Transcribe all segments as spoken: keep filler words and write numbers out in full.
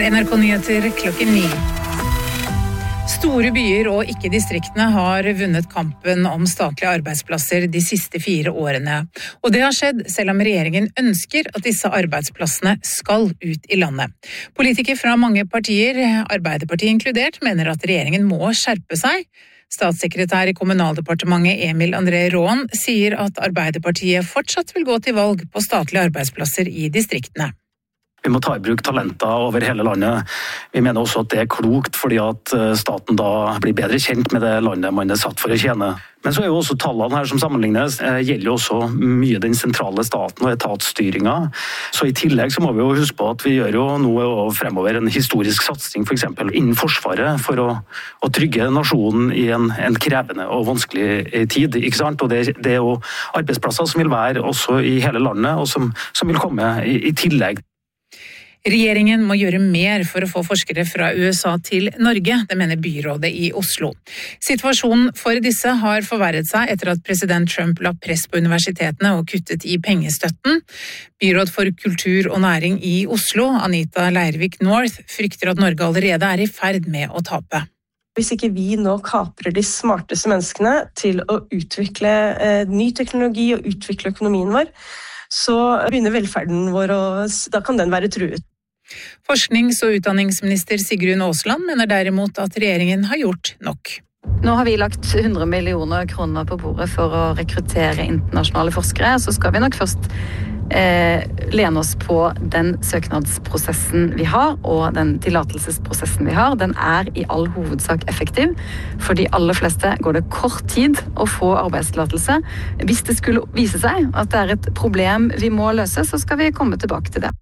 N R K-nyheter klokken ni. Store byer og ikke distriktene har vunnet kampen om statlige arbeidsplasser de siste fire årene. Og det har skjedd selv om regjeringen ønsker at disse arbeidsplassene skal ut i landet. Politikere fra mange partier, Arbeiderpartiet inkludert, mener at regjeringen må skjerpe seg. Statssekretær i Kommunaldepartementet Emil André Raan sier at Arbeiderpartiet fortsatt vil gå til valg på statlige arbeidsplasser i distriktene. Vi må ta i bruk talenter over hele landet. Vi mener også at det er klokt, fordi at staten da blir bedre kjent med det landet man er satt for å tjene. Men så er jo også tallene her som sammenlignes, gjelder jo også mye den sentrale staten og etatsstyringen. Så i tillegg så må vi jo huske på at vi gjør jo noe fremover en historisk satsing, for eksempel innen Forsvaret, for å, å trygge nasjonen i en, en krevende og vanskelig tid, ikke sant? Og det, det er jo arbeidsplasser som vil være også i hele landet, og som, som vil komme i, i tillegg. Regjeringen må gjøre mer for å få forskere fra U S A til Norge, det mener byrådet i Oslo. Situasjonen for disse har forverret seg etter at president Trump la press på universitetene og kuttet i pengestøtten. Byråd for kultur og næring i Oslo, Anita Leirvik North, frykter at Norge allerede er i ferd med å tape. Hvis ikke vi nå kaprer de smarteste menneskene til å utvikle eh, ny teknologi og utvikle økonomien vår, så begynner velferden vår, og da kan den være truet. Forsknings- og utdanningsminister Sigrun Aasland mener derimot at regjeringen har gjort nok. Nå har vi lagt hundre millioner kroner på bordet for å rekruttere internasjonale forskere, så skal vi nok først eh, lene oss på den søknadsprosessen vi har, og den tillatelsesprosessen vi har. Den er i all hovedsak effektiv. For de aller fleste går det kort tid å få arbeidstillatelse. Hvis det skulle vise seg at det er et problem vi må løse, så skal vi komme tilbake til det.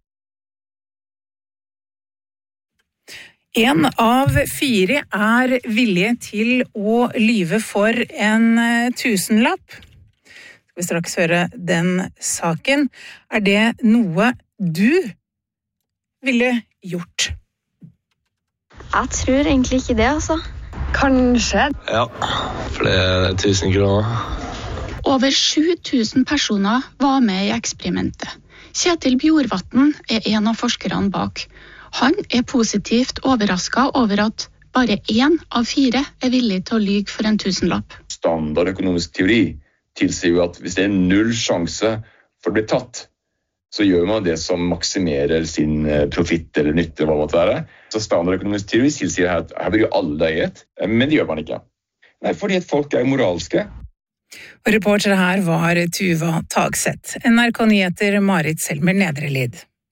En av fire er villige til å lyve for en tusenlapp. Skal vi straks høre den saken. Er det noe du ville gjort? Jeg tror egentlig ikke det, altså. Kanskje. Ja, for det er tusen kroner. Over sju tusen personer var med i eksperimentet. Kjetil Bjorvatn er en av forskerne bak. Han er positivt overrasket over at bare én av fire er villig til å lyge for en tusenlapp. Standard økonomisk teori tilsier jo at hvis det er null sjanse for å bli tatt, så gjør man det som maksimerer sin profitt eller nytte, eller hva det måtte være. Så standard økonomisk teori tilsier at her blir jo alle døyet, men det gjør man ikke. Nei, fordi at folk er moralske. Og reporter her var Tuva Tagseth. N R K-nyheter Marit Selmer Nedrelid.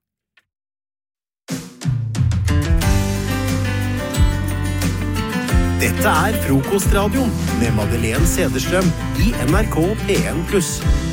Dette er Frokostradioen med Madeleine Cederstrøm i N R K P en pluss.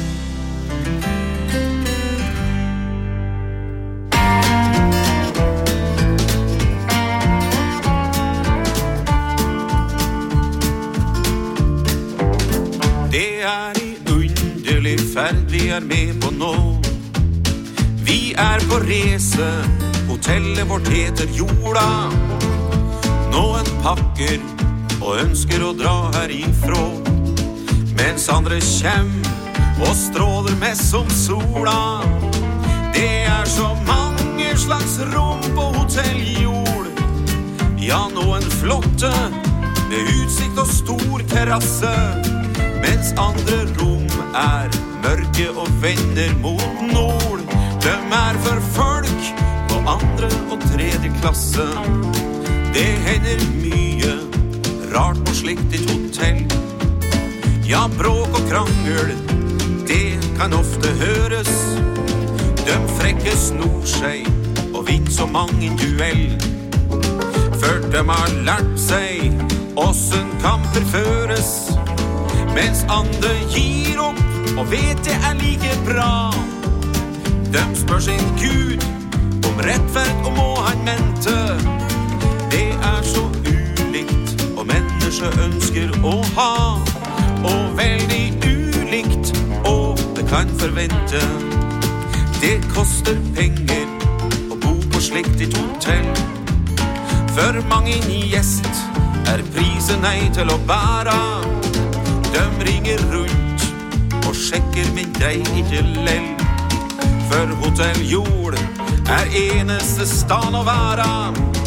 Det er i underlig ferd vi er med på nå. Vi er på reise, hotellet vårt heter Jorda. Noen pakker og ønsker å dra herifra, mens andre kjem og stråler mest som sola. Det er så mange slags rom på hotell Jord. Ja, noen flotte med utsikt og stor terrasse, mens andre rom er mørke og vender mot nord. De er for folk på andre og tredje klasse. Det hender mye rart på slikt et hotell. Ja, bråk og krangel, det kan ofte høres. De frekke snor seg og vinner så mange duell. For de har lært seg åssen kamper føres, mens andre gir opp og vet det er like bra. De spør sin Gud om rettferd og må han mente. Det er så ulikt, og mennesker ønsker å ha, og veldig ulikt, og det kan forvente. Det koster penger å bo på slikt et hotell. For mange gjest er prisen nei til å bære. De ringer rundt og sjekker, men de ikke lell. For hotell Jord er eneste stan å være.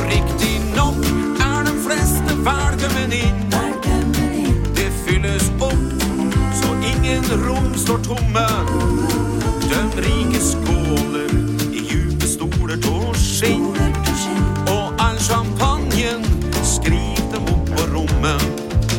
riktig nok er de fleste velkommen inn. Det fylles opp, så ingen rom står tomme. De rike skåler i djupe stoler til skinn, og all champagnen skriver dem opp på rommet.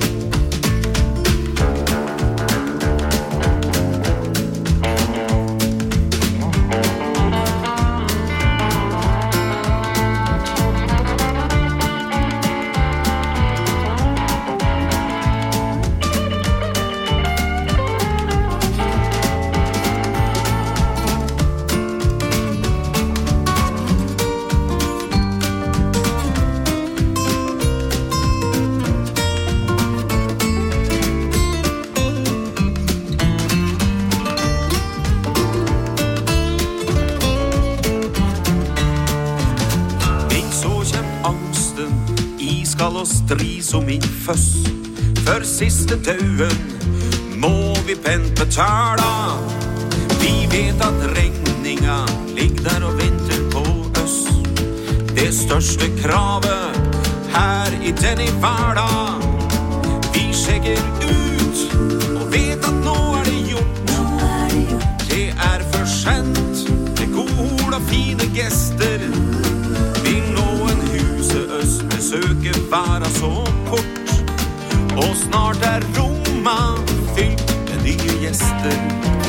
Og stri som min føss. For siste dauen må vi pent betala. Vi vet at regninga ligger der og venter på oss. Det største kravet her i denne hverdag. Vi sjekker ut og vet at nå er det gjort. Det er for sent med gode og fine gester. Vil noen huset øst besøke være så kort, og snart er rommet fylt med nye gjester.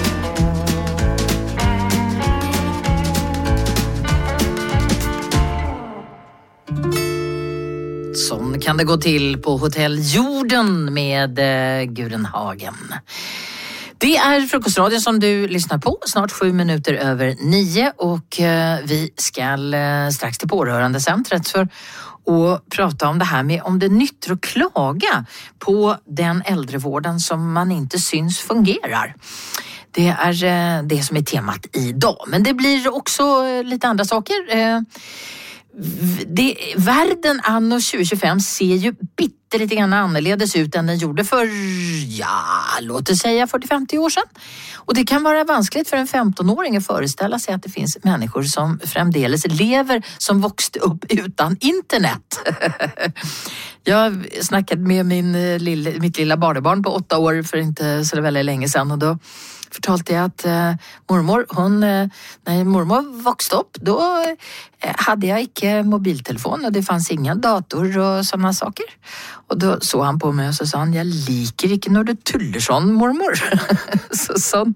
Sånn kan det gå till på Hotell Jorden med eh, Gudrun Hagen. Det är frukostradion som du lyssnar på, snart sju minuter över nio, och eh, vi ska eh, strax till pårörande centret för att prata om det här med om det nytter att klaga på den äldrevården som man inte syns fungerar. Det är eh, det som är temat idag, men det blir också eh, lite andra saker. Eh, det, världen anno tjugo tjugofem ser ju bitte lite grann annorledes ut än den gjorde för, ja, låt oss säga fyrtio femtio år sedan. Och det kan vara vanskligt för en femtonåring att föreställa sig att det finns människor som framdeles lever som vuxit upp utan internet. Jag snackade med min lilla, mitt lilla barnebarn på åtta år för inte så väldigt länge sedan, och då fortalte jag att eh, mormor, hon, eh, när mormor växte upp, då eh, hade jag inte mobiltelefon och det fanns inga dator och sådana saker. Och då såg han på mig och så sa han, jag liker inte när du tuller sån, mormor. så, sån,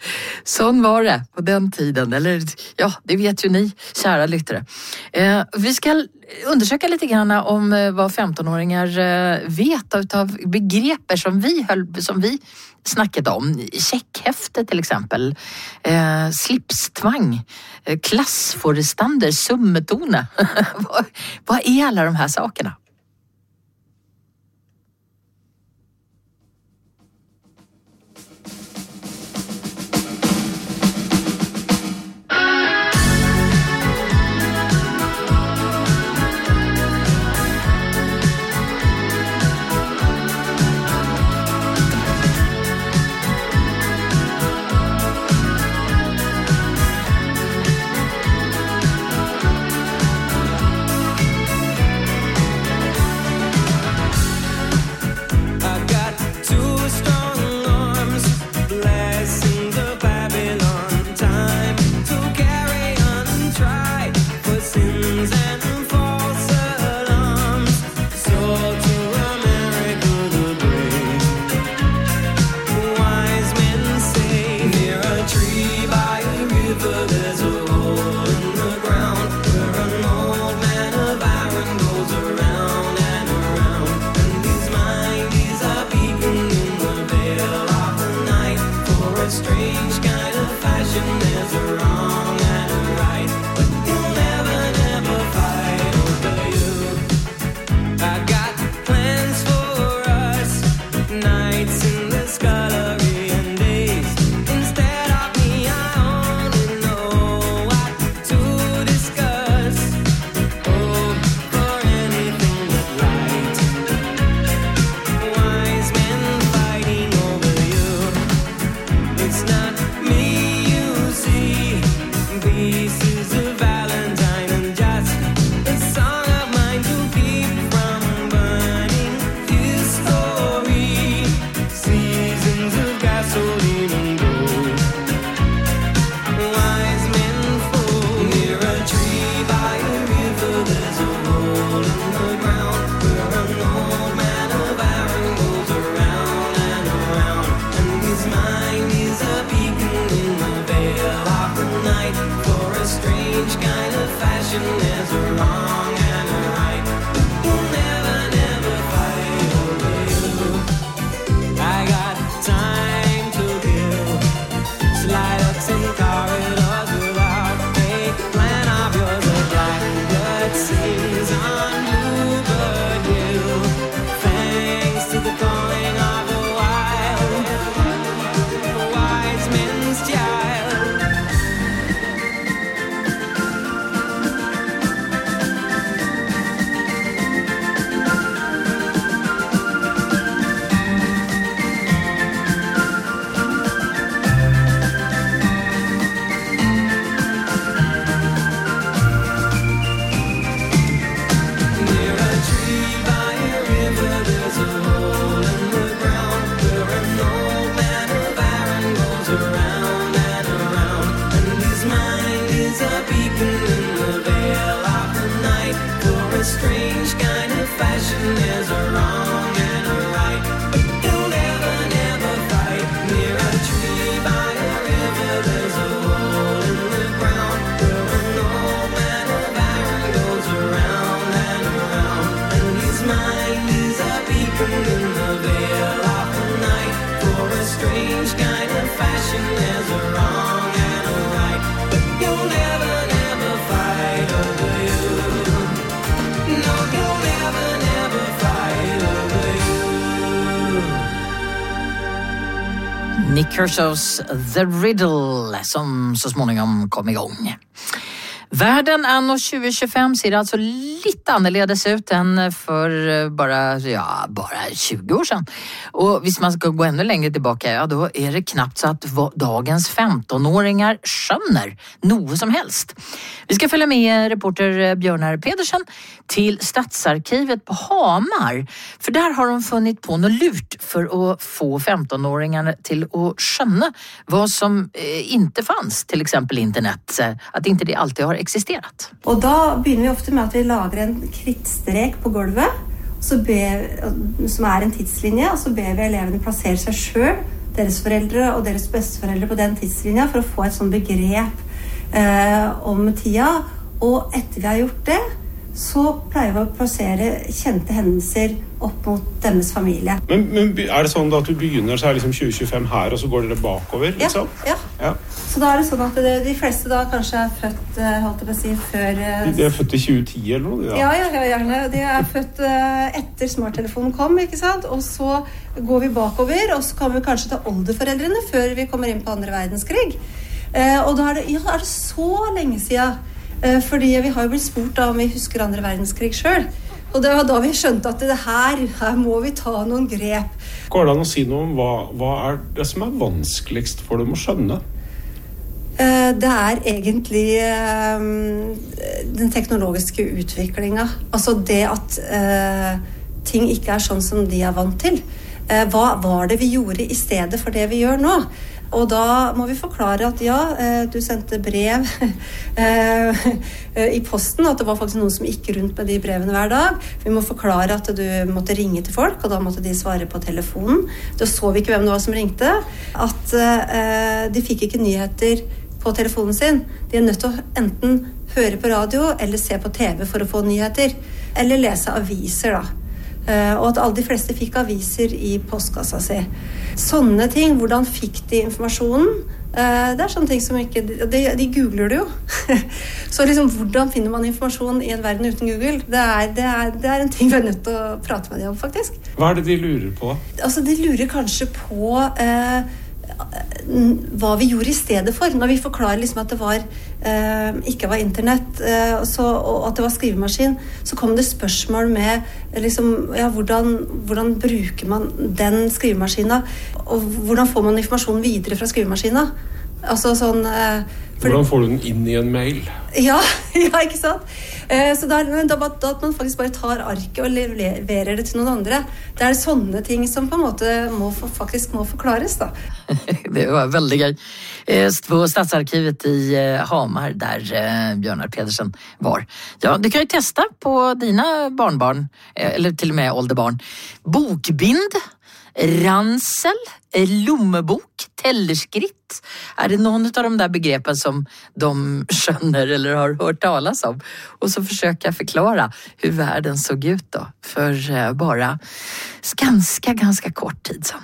sån var det på den tiden. Eller ja, det vet ju ni, kära lyttare. Eh, vi ska undersöka lite grann om eh, vad femtonåringar eh, vet av begrepp som vi, höll, som vi snackade om. Checkhäfte till exempel, eh, slipstvang, eh, klassforestander, summetone. vad, vad är alla de här sakerna? See Nick Kershaw's The Riddle som så småningom kom igång. Världen anno tjugo tjugofem ser alltså lite annorledes ut än för bara, ja, bara tjugo år sedan. Och hvis man ska gå ännu längre tillbaka, ja, då är det knappt så att dagens femtonåringar skönner något som helst. Vi ska följa med reporter Bjørnar Pedersen till Stadsarkivet på Hamar. För där har de funnit på något lurt för att få femtonåringar till att skönna vad som inte fanns, till exempel internet. Att inte det alltid har existerat. Og da begynner vi ofte med at vi lager en krittstrek på gulvet, så ber, som er en tidslinje, og så ber vi elevene plassere seg selv, deres foreldre og deres besteforeldre på den tidslinja for å få et sånt begrep eh, om tida. Og etter vi har gjort det, så pleier vi å plassere kjente hendelser opp mot deres familie. Men, men er det sånn at du begynner så er liksom tjue tjuefem her, og så går dere bakover, liksom? Ja, ja. ja. Så da er det sånn at det, de fleste da kanskje er født, holdt jeg på å si, før... De er født i tjue ti eller noe? Ja, ja, ja, gjerne. De er født etter smarttelefonen kom, ikke sant? Og så går vi bakover, og så kan vi kanskje ta oldeforeldrene før vi kommer inn på andre verdenskrig. Og da er det, ja, er det så lenge siden. Fordi vi har jo blitt spurt da om vi husker andre verdenskrig selv. Og det var da vi skjønte at det her, her må vi ta noen grep. Går det an å si noe om hva, hva er det som er vanskeligst for dem å skjønne? Det er egentlig den teknologiske utviklingen. Altså det at ting ikke er sånn som de er vant til. Hva var det vi gjorde i stedet for det vi gjør nå? Og da må vi forklare at ja, du sendte brev i posten, at det var faktisk noen som gikk rundt med de brevene hver dag. Vi må forklare at du måtte ringe til folk, og da måtte de svare på telefonen. Da så vi ikke hvem det var som ringte. At de fikk ikke nyheter på telefonen sin. De er nødt til å enten høre på radio eller se på T V for å få nyheter. Eller lese aviser da. Og at alle de fleste fikk aviser i postkassa si. Sånne ting, hvordan fikk de informasjonen? Det er sånne ting som ikke... De, de googler det jo. Så liksom, hvordan finner man informasjon i en verden uten Google? Det er, det er, det er en ting vi er nødt til å prate med dem om, faktisk. Hva er det de lurer på? Altså, de lurer kanskje på... Eh, hva vi gjorde i stedet for når vi forklarer liksom at det var eh, ikke var internett eh, så, og at det var skrivemaskin, så kom det spørsmål med liksom, ja, hvordan, hvordan bruker man den skrivemaskinen og hvordan får man informasjon videre fra skrivemaskinen altså sånn eh, for, hvordan får du den inn i en mail? Ja, ja ikke sant? Eh, så da, da, da at man faktisk bare tar arket og leverer det til noen andre. Det er sånne ting som på en måte må, faktisk må forklares da. Det var veldig gøy. På Stadsarkivet i Hamar der Bjørnar Pedersen var. Ja, du kan ju testa på dina barnbarn, eller till och med ålderbarn. Bokbind, ransel, lommebok, tellerskritt. Är det någon av de där begreppen som de skönner eller har hört talas om? Och så försöker jag förklara hur världen såg ut då för bara ganska, ganska kort tid sedan.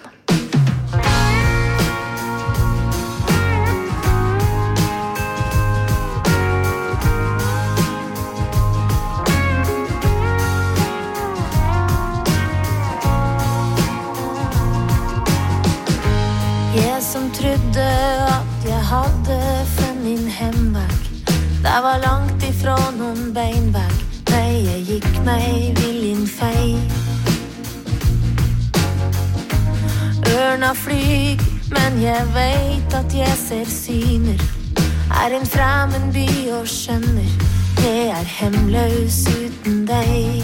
Jeg som trodde at jeg hadde funnet min hemvegg. Det var langt ifra noen beinvegg. Nei, jeg gikk meg viljen fei. Ørna flyg, men jeg vet at jeg ser syner. Er en fremmed by og skjønner. Jeg er hemløs uten deg.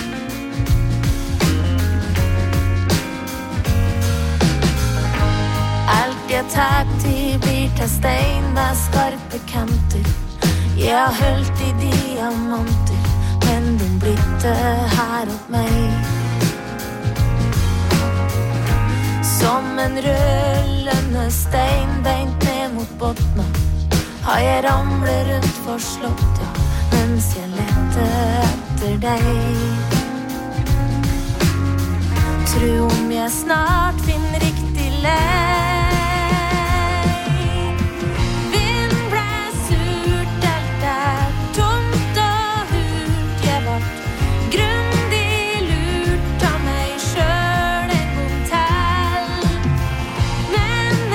Alt jeg takt i blir til stein med skarpe kanter. Jeg har holdt i diamanter, men de blitte her åt meg. Som en rullende stein beint ned mot bottna, har jeg ramlet rundt for slottet, mens jeg lette etter deg. Tro om jeg snart finner riktig lei. Grundig lurt av meg selv en gang til. Men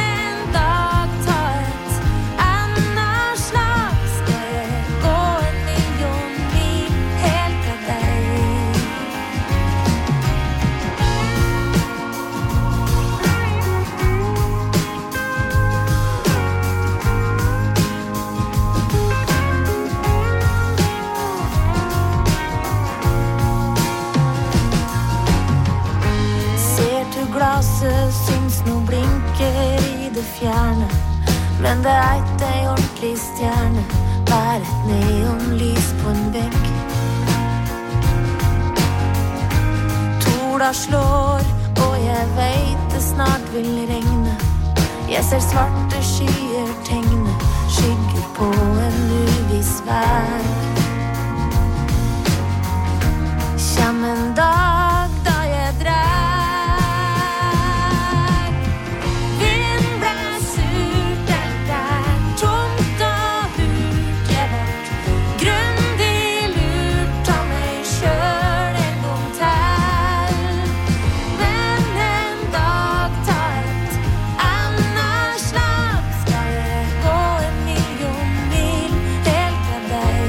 det fjerne. Men det er ikke ei ordentlig stjerne, bare et neonlys på en bekk. Sola slår, og jeg vet det snart vil regne. Jeg ser svarte skyer tegne, skygger på en uviss vær. Kjem en dag da jeg drar. Vind ble surt, alt er tomt og hult. Jeg vart grundig lurt av meg sjøl en gang til. Men en dag ta et annet slag, skal jeg gå en million mil helt til deg.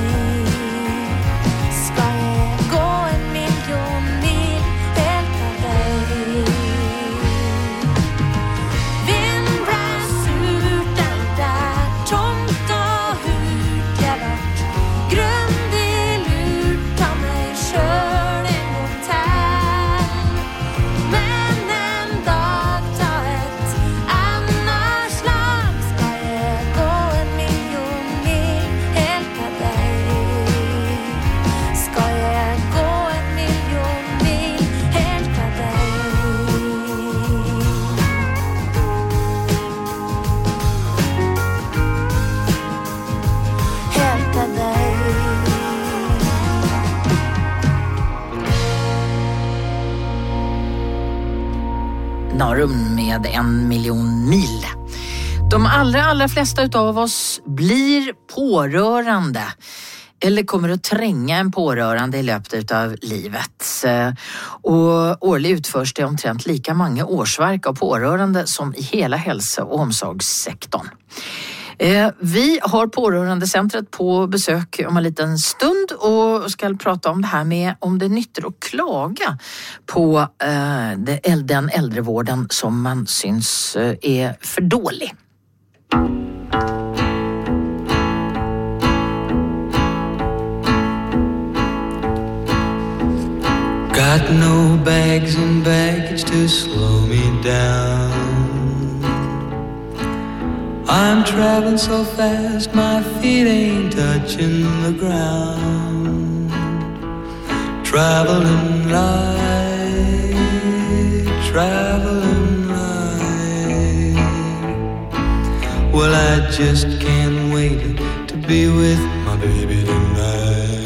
Skal jeg gå en million mil helt til deg. Vind ble surt, alt er tomt og hult. Jeg vart grundig lurt av meg sjøl en gang til. Men en dag ta et annet slag, skal jeg gå en million mil helt til deg. Skal jeg gå en million mil helt til deg. Helt til deg. Narum med en miljon mil. De allra, allra flesta utav oss blir pårörande eller kommer att tränga en pårörande i löpet av livet. Och årligt utförs det omtrent lika många årsverk av pårörande som i hela hälso- och omsorgssektorn. Eh, vi har pårörandecentret på besök om en liten stund och ska prata om det här med om det nytter att klaga på eh, det, den äldrevården som man syns eh, är för dålig. Got no bags and baggage to slow me down. I'm traveling so fast, my feet ain't touching the ground. Traveling light, traveling light. Well, I just can't wait to be with my baby tonight.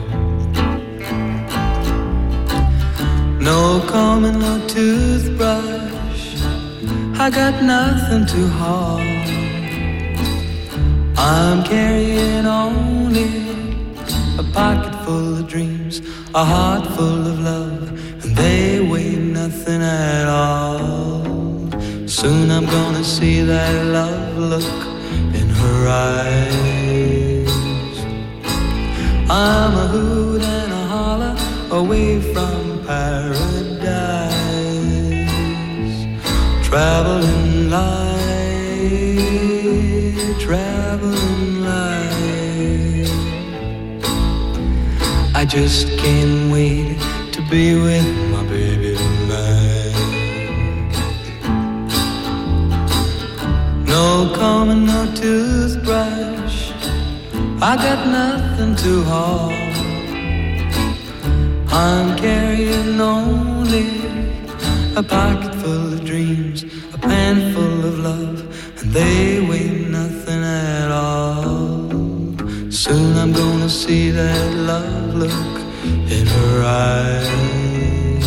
No comb and no toothbrush, I got nothing to haul. I'm carrying only a pocket full of dreams, a heart full of love, and they weigh nothing at all. Soon I'm gonna see that love look in her eyes. I'm a hoot and a holler away from paradise, traveling light, traveling light. I just can't wait to be with my baby tonight. No comb and no toothbrush, I got nothing to haul. I'm carrying only a pocket full of dreams, a pan full of love, and they weigh nothing at all. Soon I'm gonna see that love look in her eyes.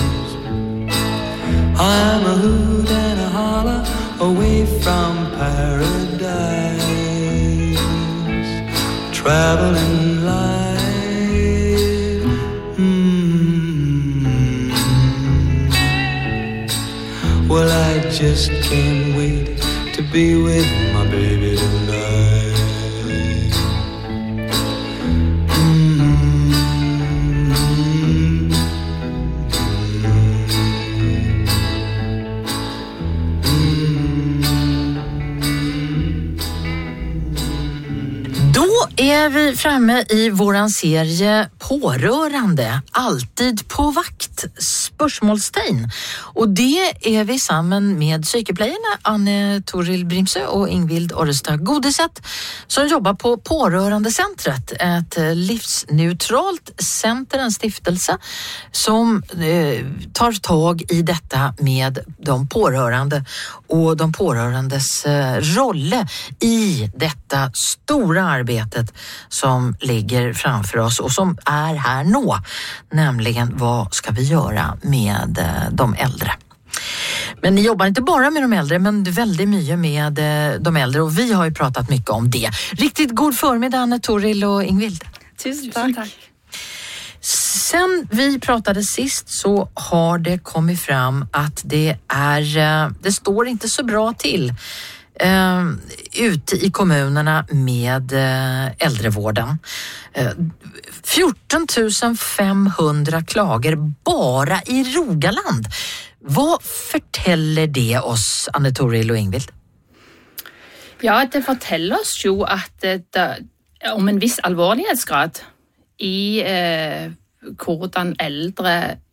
I'm a hoot and a holler away from paradise, traveling light. Well, I just can't wait to be with my baby tonight. Mm-hmm. Då är vi framme i våran serie Pårörande, alltid på vakt. Spørsmålstegn. Och det är vi sammen med sykepleierne Anne Toril Brimsø og Ingvild Orrestad Godeseth som jobber på Pårørendesentret, et livsneutralt center, en stiftelse som eh, tar tag i detta med de pårørende og de pårørendes eh, rolle i detta stora arbetet som ligger framför oss och som är här nå, nämligen vad ska vi göra med eh, de äldre. Men ni jobbar inte bara med de äldre, men väldigt mycket med eh, de äldre, och vi har ju pratat mycket om det. Riktigt god förmiddag Anne Toril och Ingvild. Tusen tack. tack. Sen vi pratade sist så har det kommit fram att det är, det står inte så bra till eh, ute i kommunerna med eh, äldrevården. Eh, fjorton tusen femhundra klager bara i Rogaland. Vad forteller det oss, Anne Toril og Ingvild? Ja, det forteller oss jo at det, om en viss alvorlighetsgrad i eh, hvordan eldre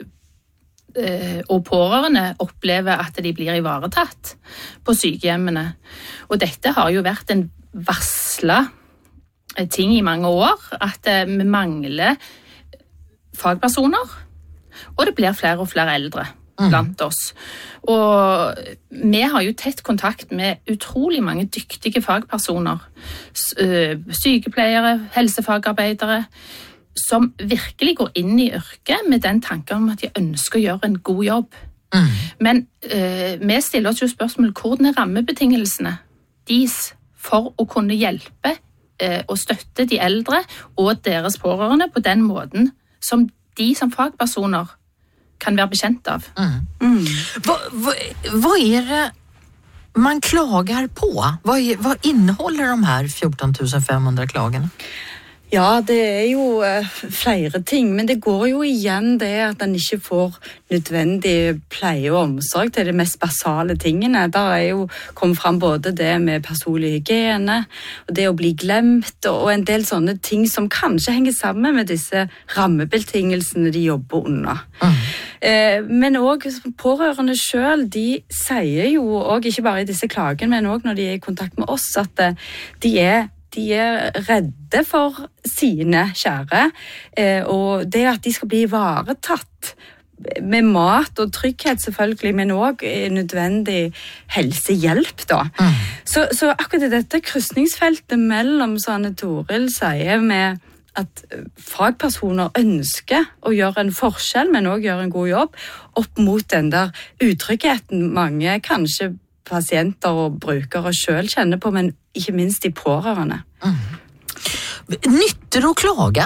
eh, og pårørende opplever at de blir ivaretatt på sykehjemmene. Og dette har jo vært en varslet ting i mange år, at eh, vi mangler fagpersoner, og det blir flere og flere eldre blant oss. Og vi har jo tett kontakt med utrolig mange dyktige fagpersoner, sykepleiere, helsefagarbeidere, som virkelig går inn i yrket med den tanken om at de ønsker å gjøre en god jobb. Mm. Men uh, vi stiller oss jo spørsmål, hvordan er rammebetingelsene deres for å kunne hjelpe uh, og støtte de eldre og deres pårørende på den måten som de som fagpersoner kan være bekjent av. Mm. Mm. Hva, hva, hva er det man klager på? Hva, hva inneholder de her fjorton tusen femhundra klagene? Ja, det er jo uh, flere ting, men det går jo igjen det at en ikke får nødvendig pleie og omsorg til de mest basale tingene. Der er jo kommet frem både det med personlig hygiene, og det å bli glemt, og en del sånne ting som kanskje henger sammen med disse rammebetingelsene de jobber under. Mm. Eh, men også pårørende selv, de sier jo også, ikke bare i disse klagene, men også når de er i kontakt med oss, at uh, de er De er redde for sine kjære, og det at de skal bli ivaretatt med mat og trygghet selvfølgelig, men også nødvendig helsehjelp da. Mm. Så, så akkurat dette krysningsfeltet mellom, som Anne Toril sier, med at fagpersoner ønsker å gjøre en forskjell, men også gjøre en god jobb, opp mot den der utryggheten mange kanskje pasienter og brukere selv kjenner på, men ikke minst de pårørende. Mm. Nytter å klage?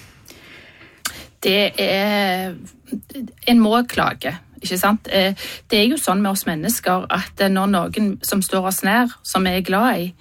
Det er... En må klage, ikke sant? Det er jo sånn med oss mennesker at når noen som står oss nær, som jeg er glad i,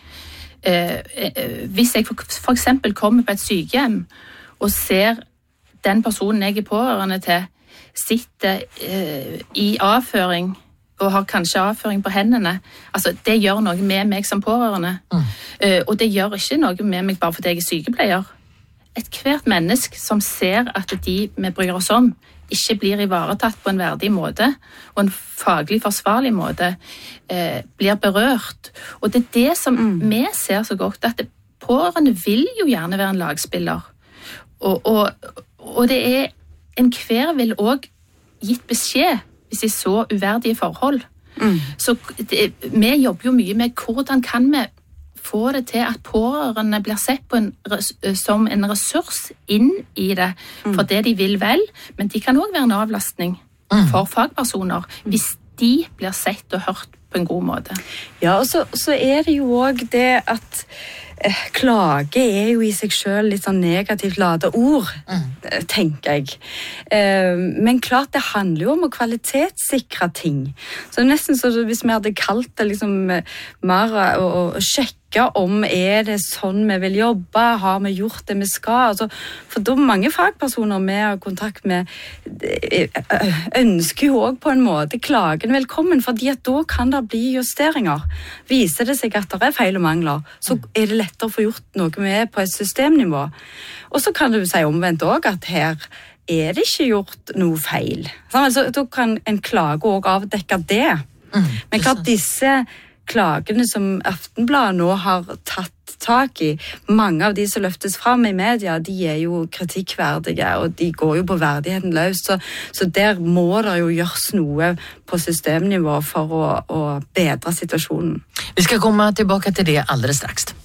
hvis jeg for eksempel kommer på et sykehjem og ser den personen jeg er pårørende til, sitter i avføring, og har kanskje avføring på hendene. Altså, det gjør noe med meg som pårørende. Mm. Uh, og det gjør ikke noe med meg bare fordi jeg er sykepleier. Et hvert menneske som ser at de vi bryr oss om, ikke blir ivaretatt på en verdig måte, og en faglig forsvarlig måte, uh, blir berørt. Og det er det som mm. vi ser så godt, at pårørende vil jo gjerne være en lagspiller. Og, og, og det er en hver vil også gitt beskjed hvis de så uverdige forhold. Mm. Så det, vi jobber jo mye med hvordan kan vi få det til at pårørende blir sett på en, som en ressurs inn i det, for mm. det de vil vel, men de kan også være en avlastning mm. for fagpersoner, hvis de blir sett og hørt på en god måte. Ja, og så, så er det jo også det at eh, klage er jo i seg selv litt sånn negativt ladet ord, mm. tenker jeg. Eh, men klart det handler jo om å kvalitetssikre ting. Så nesten så hvis vi hadde kalt det liksom mer å, å sjekke om er det sånn vi vil jobbe, har vi gjort det vi skal. Altså, for da mange fagpersoner vi har kontakt med ønsker jo også på en måte klagen velkommen, fordi at da kan det bli justeringer. Viser det seg at det er feil og mangler, så er det lettere å få gjort noe med på et systemnivå. Og så kan du si omvendt også at her er det ikke gjort noe feil. Altså, da kan en klage også avdekke det. Mm, Men klart disse klagene som Aftenbladet nå har tatt tak i, mange av de som løftes frem i media, de er jo kritikkverdige, og de går jo på verdigheten løs, så, så der må det jo gjøres noe på systemnivå for å, å bedre situasjonen. Vi skal komme tilbake til det alldeles straks.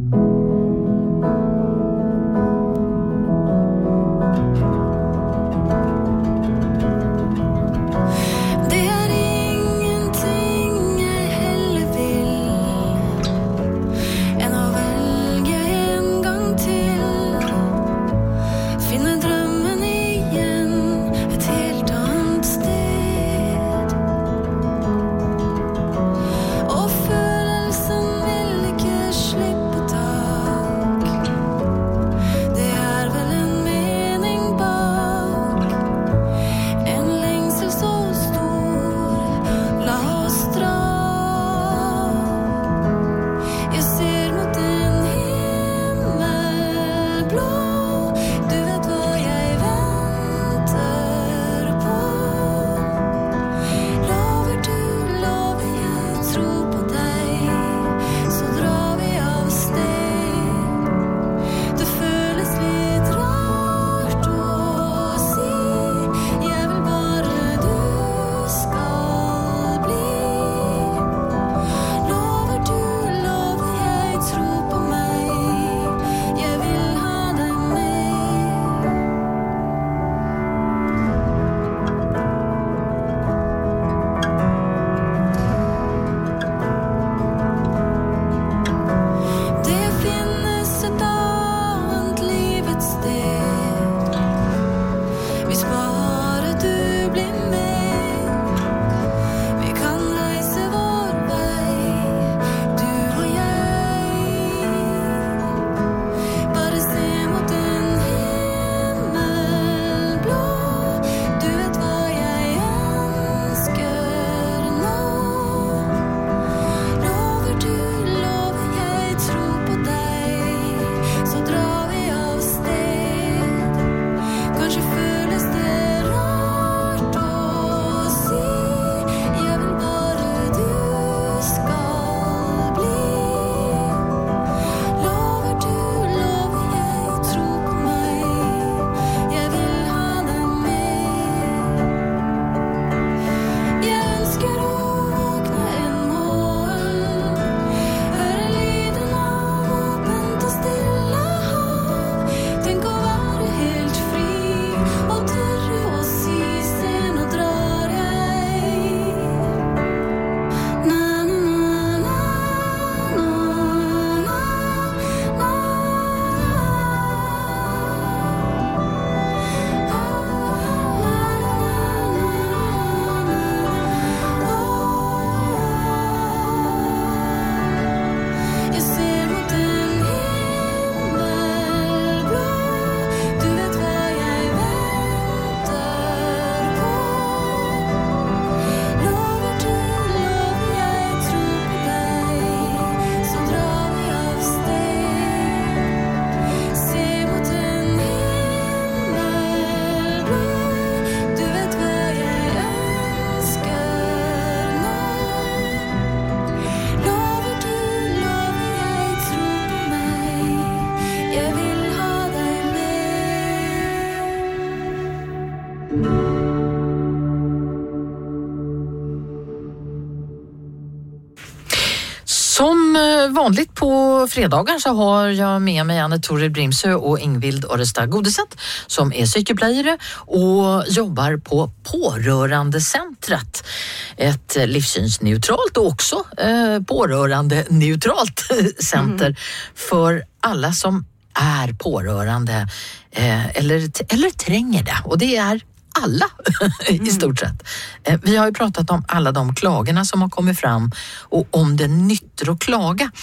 Som vanligt på fredagar så har jag med mig Anne Toril Brimsø och Ingvild Orrestad Godeseth som är psykepleiere och jobbar på Pårørandesentret. Ett livssynsneutralt och också eh, pårörande-neutralt center mm. för alla som är pårörande eh, eller, eller tränger det. Och det är alla i stort sett. Vi har ju pratat om alla de klagorna som har kommit fram och om det nytter att klaga.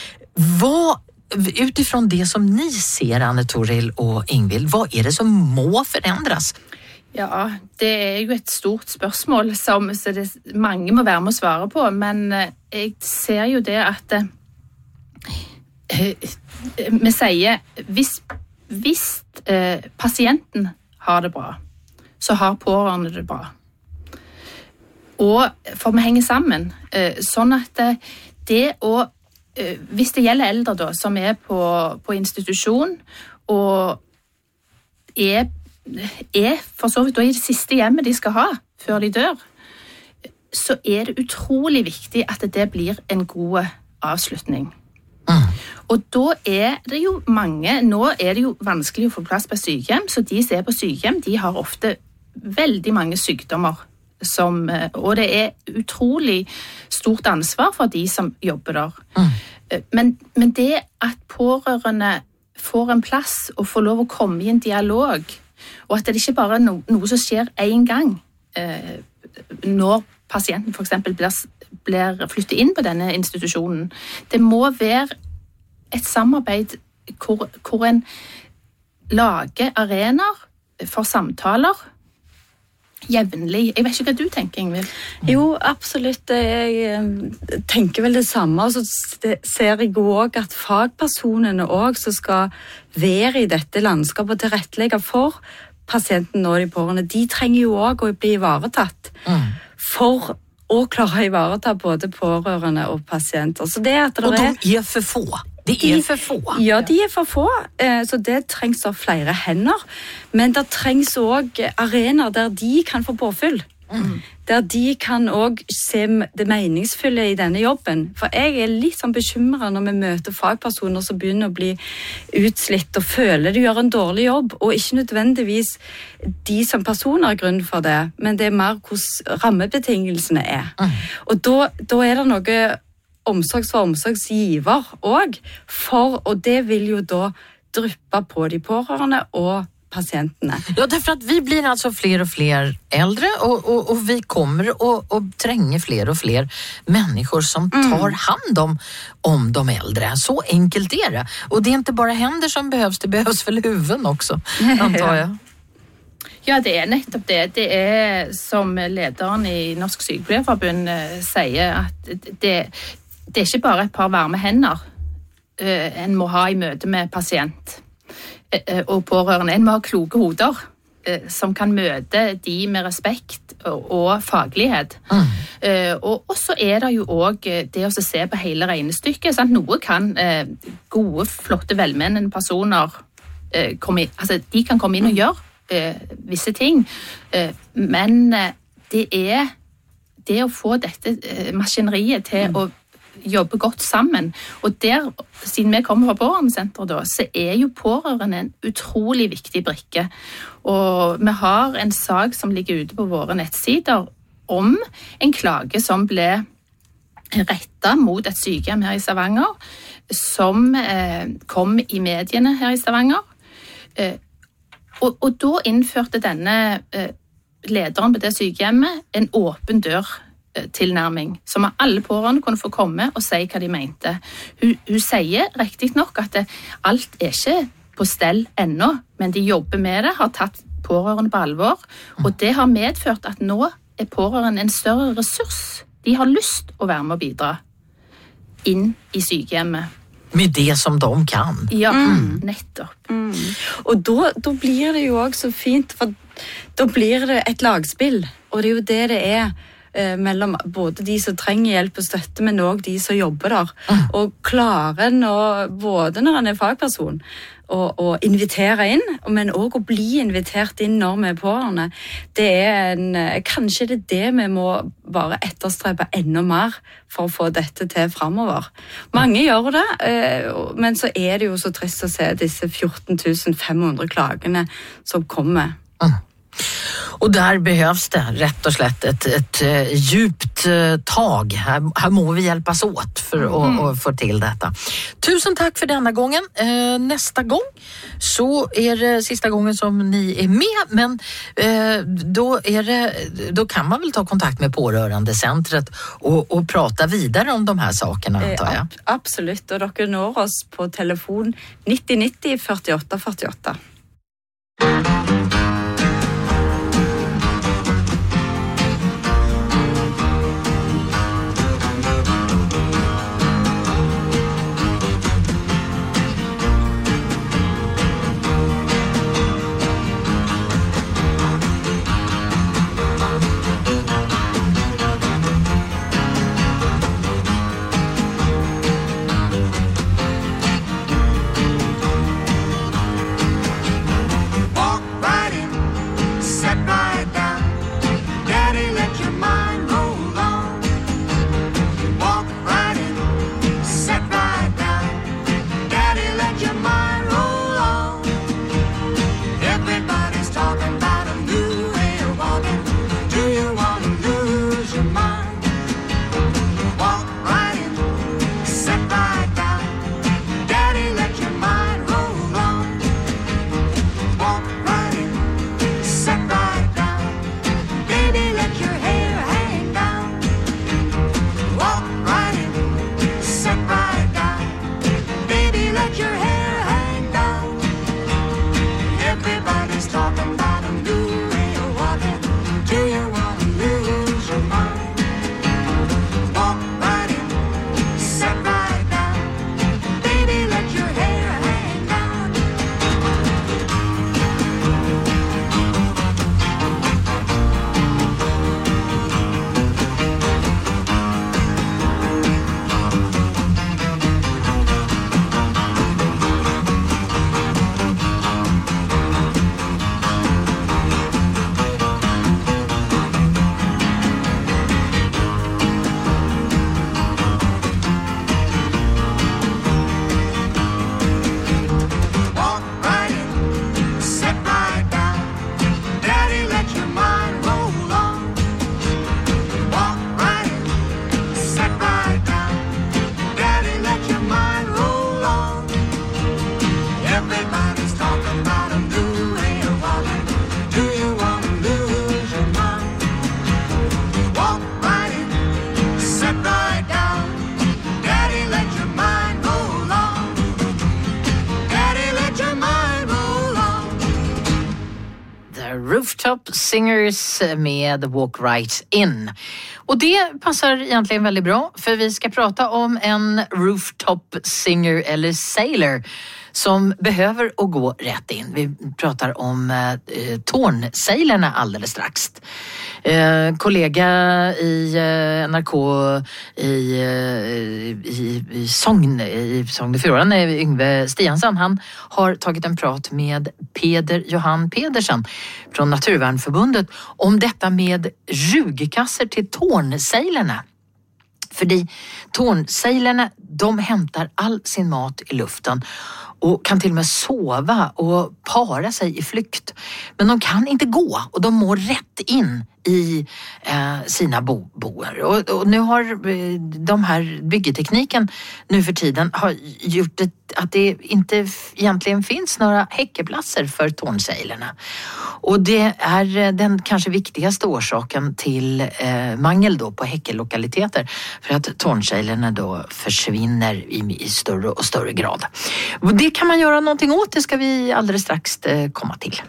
Vad, utifrån det som ni ser, Anne Toril och Ingvild, vad är det som må förändras? Ja, det er jo et stort spørsmål som så det, mange må være med å svare på, men jeg ser jo det at eh, vi sier hvis, hvis eh, pasienten har det bra, så har pårørende det bra. Og for vi henger sammen, sånn at det å, hvis det gjelder eldre da, som er på, på institusjon, og er, er for så vidt da i det siste hjemmet de skal ha før de dør, så er det utrolig viktig at det blir en god avslutning. Mm. Og da er det jo mange, nå er det jo vanskelig å få plass på sykehjem, så de som er på sykehjem, de har ofte veldig mange sykdommer, som, og det er utrolig stort ansvar for de som jobber der. Mm. Men, men det at pårørende får en plass og får lov å komme i en dialog, og at det ikke bare er no, noe som skjer en gang, eh, når pasienten for eksempel blir, blir flyttet inn på denne institusjonen. Det må være et samarbeid hvor, hvor en lager arenaer for samtaler jevnlig. Jeg vet ikke hva du tenker, Ingvild? Jo, absolutt. Jeg tenker vel det samme. Og så ser jeg også at fagpersonene også som skal være i dette landskapet og tilrettelegge for pasienten og de pårørende, de trenger jo også å bli ivaretatt. Mm. For å klare å ivareta både pårørende og pasienter. Så det at det og de er, er for få. De er de, for få. Ja, de er for få, så det trengs av flere hender. Men det trengs også arenaer der de kan få påfyll. Mm. Der de kan også se det meningsfulle i denne jobben. For jeg er litt sånn bekymret når vi møter fagpersoner som begynner å bli utslitt og føler de gjør en dårlig jobb, og ikke nødvendigvis de som personer er grunn for det, men det er mer hvordan rammebetingelsene er. Mm. Og da, da er det noe omsorgs for omsorgsgiver også, for, og det vil jo da dryppe på de pårørende og patienterna. Ja, därför att vi blir alltså fler och fler äldre och, och, och vi kommer att, att tränga fler och fler människor som tar mm. hand om, om de äldre. Så enkelt är det. Och det är inte bara händer som behövs, det behövs väl huvuden också, antar jag. Ja, det er nettopp det. Det er som lederen i Norsk Sykepleierforbund sier, at det, det er ikke bare et par varme hender uh, en må ha i møte med pasient uh, og pårørende. En må ha kloke hoder uh, som kan møte de med respekt og, og faglighet. Mm. Uh, og, og så er det jo også det å se på hele regnestykket. Sant? Noe kan uh, gode, flotte, velmenende personer uh, komme inn, altså, de kan komme inn og gjøre Uh, visse ting, uh, men uh, det er det å få dette uh, maskineriet til mm. å jobbe godt sammen, og der, siden vi kommer fra pårørendesenteret da, så er jo pårørende en utrolig viktig brikke, og vi har en sak som ligger ute på våre nettsider om en klage som ble rettet mot et sykehjem her i Stavanger, som uh, kom i mediene her i Stavanger, uh, Og, og da innførte denne eh, lederen på det sykehjemmet en åpen dør-tilnærming, eh, som alle pårørende kunne få komme og si hva de mente. Hun, hun sier riktig nok at det, alt er ikke på stell ennå, men de jobber med det, har tatt pårørende på alvor, og det har medført at nå er pårørende en større ressurs. De har lyst å være med å bidra inn i sykehjemmet. Med det som de kan. Ja, mm. nettopp. Mm. Og da, da blir det jo også så fint, for da blir det et lagspill, og det er jo det det er eh, mellom både de som trenger hjelp og støtte, men også de som jobber der. Mm. Og klarer nå, både når han er fagperson, og, og invitere inn, men også å bli invitert inn når vi er pårørende. Det er en, kanskje det er det vi må bare etterstrebe enda mer for å få dette til fremover. Mange gjør det, men så er det jo så trist å se disse fjorten tusen fem hundre klagene som kommer. Mm. Och där behövs det rätt och slett ett, ett, ett djupt tag. Här, här må vi hjälpas åt för att mm. och få till detta. Tusen tack för denna gången. Eh, nästa gång så är det sista gången som ni är med, men eh, då, är det, då kan man väl ta kontakt med Pårørendesentret och, och prata vidare om de här sakerna, antar jag. Eh, ab- absolut, och dere når oss på telefon nittio nittio fyrtioåtta fyrtioåtta. Rooftop Singers med Walk Right In. Och det passar egentligen väldigt bra, för vi ska prata om en rooftop singer eller sailor som behöver att gå rätt in. Vi pratar om eh, tårnsejlerna alldeles strax. Eh, kollega i eh, N R K i, eh, i, i Sogn, i Sognefjorden, Yngve Stiansson, han har tagit en prat med Peder Johan Pedersen från Naturvärnförbundet om detta med rugkasser till tårnsejlerna. För de tårnsejlerna, de hämtar all sin mat i luften och kan till och med sova och para sig i flykt. Men de kan inte gå och de mår rätt in i eh, sina bo- boer. Och, och nu har eh, de här byggetekniken nu för tiden har gjort det, att det inte f- egentligen finns några häckeplatser för tårnsejlerna. Och det är den kanske viktigaste orsaken till eh, mangel då på häckelokaliteter, för att tårnsejlerna då försvinner i, i större och större grad. Och det kan man göra någonting åt, det ska vi alldeles strax eh, komma till.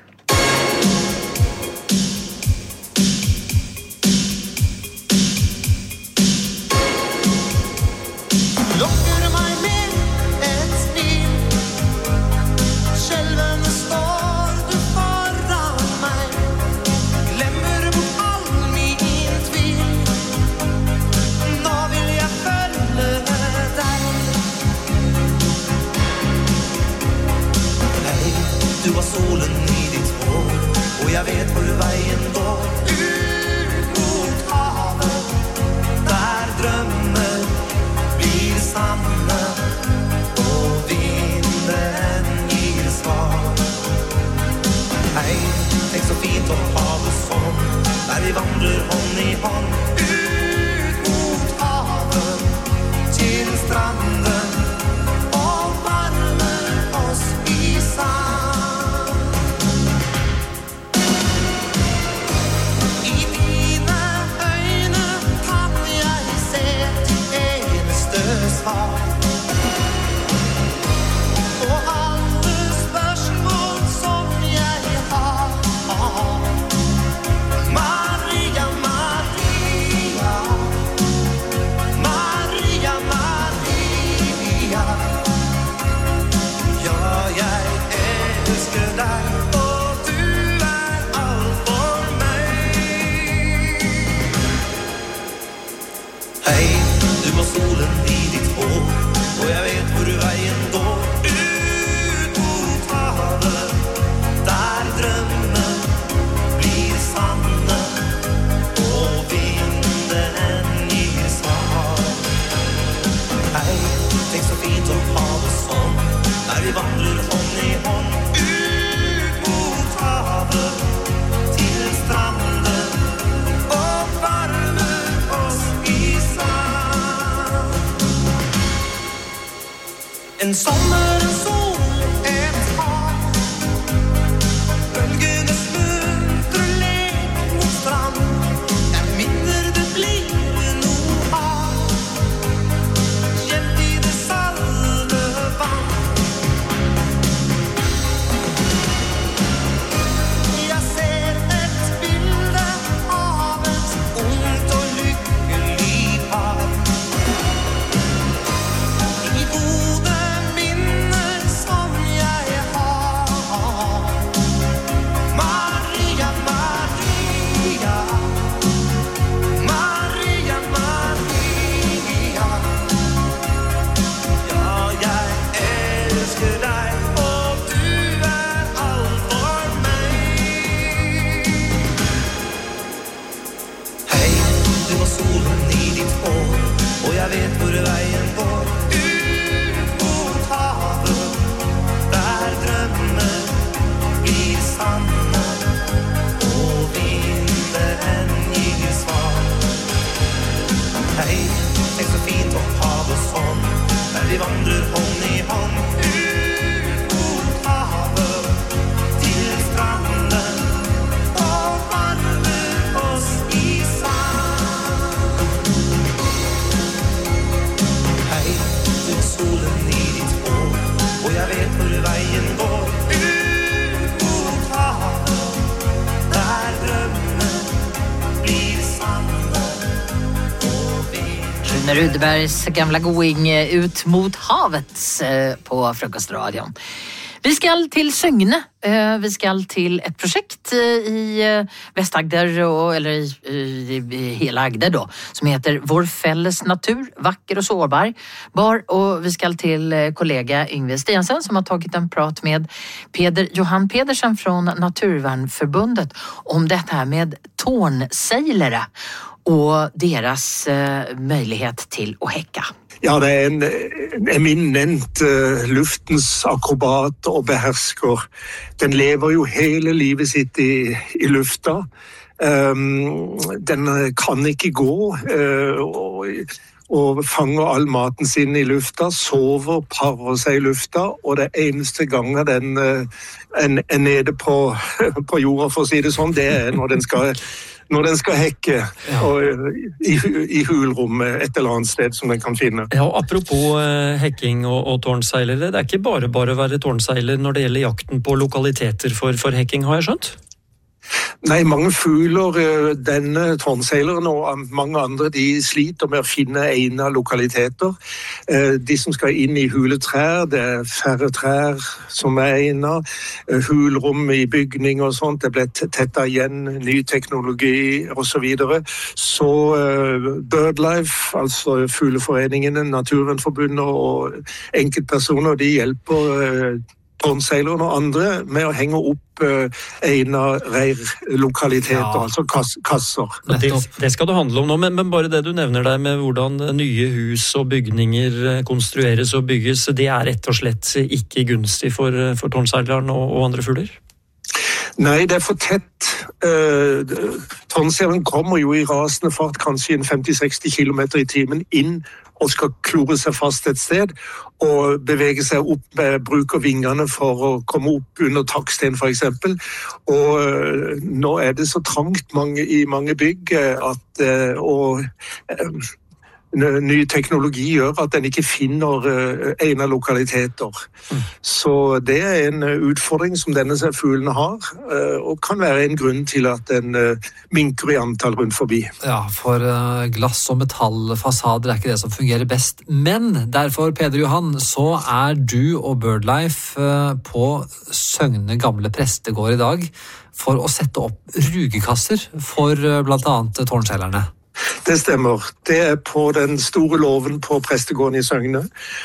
Solen i ditt hår och jag vet hur vägen går ut mot havet där drömmen blir sanna och vinden ger svar. Hej, tänk så fint att ha det som när vi vandrar hand i hand ut mot havet till stranden och värmer oss i sand. Och alla spørsmål som jeg har, Maria, Maria, Maria, Maria. Ja, jeg elsker deg og du er alt for meg. Hei, du må solen i ditt hår och jag vet hur vägen går ut mot havet där drömmen blir sanna och vinden ger svar. Hej, tänk så fint att ha det som när vi vandrar hand i hand ut mot havet till stranden och värmer oss i sand. En sommar, en sol, ett hav, bølgenes muntre lek mot strand. Jeg minner det blir noe av, gjemt i det salte vann. Jeg ser et bilde av et ungt og lykkelig par. I gode minner som jeg har, Maria, Maria, Maria, Maria. Ja, jeg elsker deg og du er alt for meg. Hei, du må solen i ditt hår og jeg vet hvor veien går ut mot havet der drømmen blir sanne og vinden gir svar. Hei, tenk så fint å ha det sånn der vi vandrer hånd i hånd ut mot havet til stranden og varmer oss i sand. Hei, du har solen i ditt hår og jeg vet hvor veien går ut mot havet der Rune Rudbergs gamla going ut mot havet på Frukostradion. Vi skal til Søgne. Vi skal til et projekt i Vest-Agder, eller i, i hele Agder då, som heter Vår felles natur, vacker og sårbar. Bar, og vi skal til kollega Yngve Stensen som har tagit en prat med Peder Johan Pedersen fra Naturvernförbundet om dette her med tårnseilere og deres uh, möjlighet til å hekka. Ja, det er en, en eminent uh, luftens akrobat og behersker. Den lever jo hele livet sitt i, i lufta. Um, den kan ikke gå uh, og, og fanger all maten sin i lufta, sover, parer seg i lufta, og det eneste gangen den uh, er, er nede på, på jorda, for å si det sånn, det er når den skal... når den skal hekke ja. og, i, i hulrommet et eller annet sted som den kan finne. Ja, og apropos eh, hekking og, og tårnseilere, det er ikke bare bare å være tårnseiler når det gjelder jakten på lokaliteter for, for hekking, har jeg skjønt? Nei, mange fugler, denne tårnseileren og mange andre, de sliter med å finne egnet lokaliteter. De som skal inn i huletrær, det er færre trær som er egnet, hulrom i bygning og sånt, det ble tettet igjen, ny teknologi og så videre. Så BirdLife, altså fugleforeningene, Naturvernforbundet og enkeltpersoner, de hjelper tårnseilere og andre med å henge opp uh, egnet reirlokaliteter, ja. altså kass, kasser. Det, det skal det handle om nå, men, men bare det du nevner der med hvordan nye hus og bygninger konstrueres og bygges, det er rett og slett ikke gunstig for, for tårnseileren og, og andre fugler? Nei, det er for tett. Uh, tårnseileren kommer jo i rasende fart, kanskje en femti til seksti kilometer i timen inn og skal klore seg fast et sted, og bevege seg opp med bruk av vingene for å komme opp under taksten for eksempel. Og uh, nå er det så trangt mange, i mange bygg at uh, og, uh, ny teknologi gjør at den ikke finner uh, egnet lokaliteter. Mm. Så det er en utfordring som denne fuglene har, uh, og kan være en grunn til at den uh, minker i antall rundt forbi. Ja, for uh, glass- og metallfasader er ikke det som fungerer best. Men derfor, Peder Johan, så er du og BirdLife uh, på Søgne gamle prestegård i dag for å sette opp rugekasser for uh, blant annet tårnseilerne. Det stemmer. Det er på den store loven på prestegården i Søgne.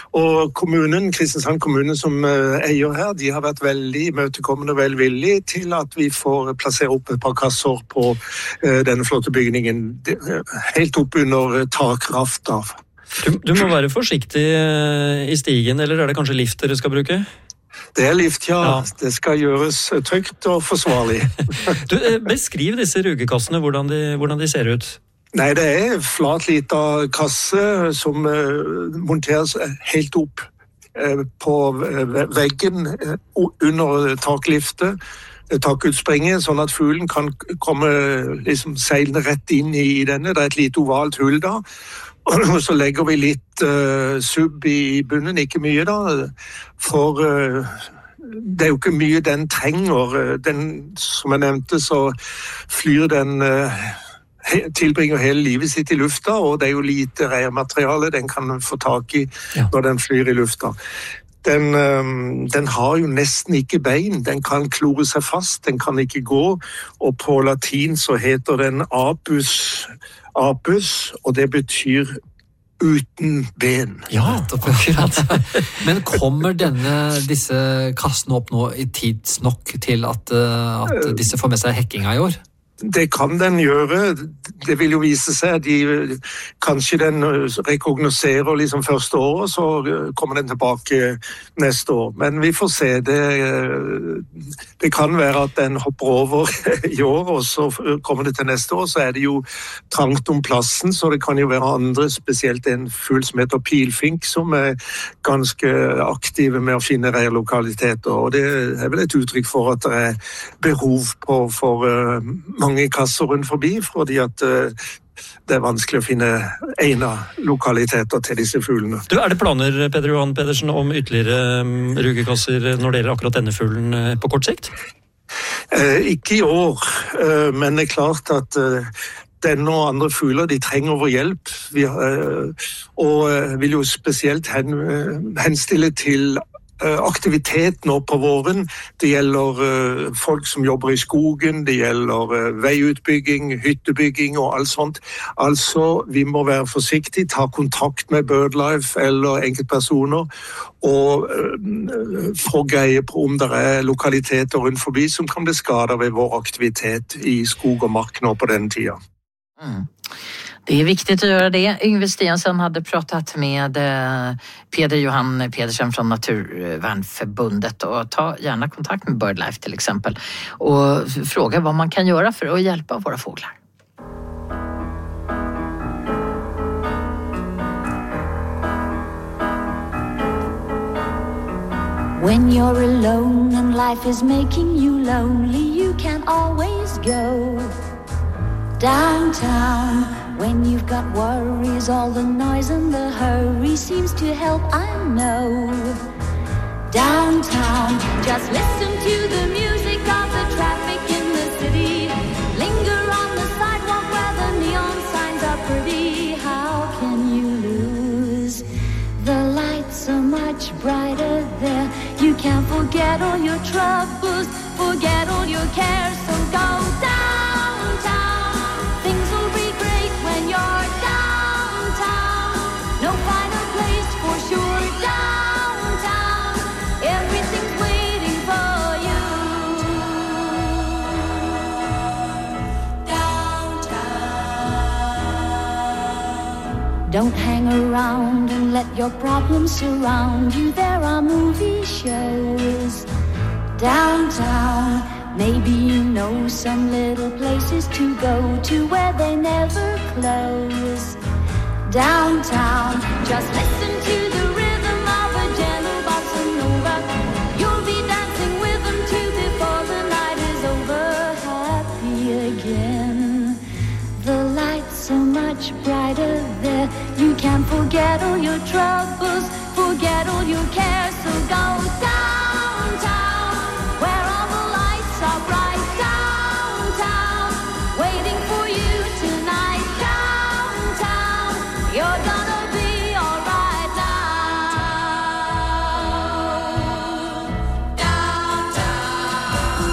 Og kommunen, Kristiansand kommune som uh, eier her, de har vært veldig imøtekommende og velvillige til at vi får plassere opp et par kasser på uh, denne flotte bygningen. De, uh, helt opp under uh, takrafta. Du, du må være forsiktig uh, i stigen, eller er det kanskje lift dere skal bruke? Det er lift, ja. ja. Det skal gjøres trygt og forsvarlig. Du, beskriv disse rugekassene, hvordan de, hvordan de ser ut. Nei, det er flat lita kasse som uh, monteres helt opp uh, på veggen uh, under takliftet, uh, takutspringet, sånn at fuglen kan komme liksom, seilende rett inn i, i denne. Det er et lite ovalt hull da, og så legger vi litt uh, sub i bunnen, ikke mye da, for uh, det er jo ikke mye den trenger. Den, som jeg nevnte, så flyr den... Uh, tilbringer hele livet sitt i lufta, og det er jo lite reirmateriale den kan få tak i ja. Når den flyr i lufta. Den, den har jo nesten ikke bein, den kan klore seg fast, den kan ikke gå, og på latin så heter den apus, apus, og det betyr uten ben. Ja, akkurat. Men kommer denne, disse kassene opp nå i tidsnok til at, at disse får med seg hekkinga i år? Det kan den gjøre. Det vil jo vise seg. De, kanskje den rekognoserer liksom første året, så kommer den tilbake neste år. Men vi får se. Det, det kan være at den hopper over i år, og så kommer det til neste år. Så er det jo trangt om plassen, så det kan jo være andre, spesielt en fugl som heter pilfink, som er ganske aktive med å finne reirlokaliteter. Og det er vel et uttrykk for at det er behov på, for uh, mange kasser rundt forbi, fordi at uh, det er vanskelig å finne egnet lokaliteter til disse fuglene. Du, er det planer, Peder Johan Pedersen, om ytterligere um, rugekasser når det gjelder akkurat denne fuglen uh, på kort sikt? Eh, ikke i år, eh, men det er klart at eh, denne og andre fugler, de trenger vår hjelp. Vi, og vil jo spesielt hen, henstille til aktivitet nå på våren. Det gjelder uh, folk som jobber i skogen, det gjelder uh, veiutbygging, hyttebygging og alt sånt. Altså, vi må være forsiktige, ta kontakt med BirdLife eller enkeltpersoner og uh, få greie på om det er lokaliteter rundt forbi som kan bli skadet ved vår aktivitet i skog og mark nå på denne tiden. Mm. Det är viktigt att göra det. Yngve Stensen hade pratat med Peder Johan Pedersen från Naturvärnförbundet och ta gärna kontakt med BirdLife till exempel och fråga vad man kan göra för att hjälpa våra fåglar. When you're alone and life is making you lonely, you can always go downtown. When you've got worries, all the noise and the hurry seems to help, I know. Downtown, just listen to the music of the traffic in the city. Linger on the sidewalk where the neon signs are pretty. How can you lose? The lights are much brighter there. You can't forget all your troubles, forget all your cares, so go downtown. Things will be great when you're downtown. No finer place for sure. Downtown, everything's waiting for you. Downtown. Don't hang around and let your problems surround you. There are movie shows downtown. Maybe you know some little places to go to where they never close. Downtown, just listen to the rhythm of a gentle bossa nova. You'll be dancing with them too before the night is over. Happy again. The lights are much brighter there. You can't forget all your troubles, forget all your cares, so go downtown, where all the lights are bright. Downtown, waiting for you tonight. Downtown, you're gonna be alright now. Downtown,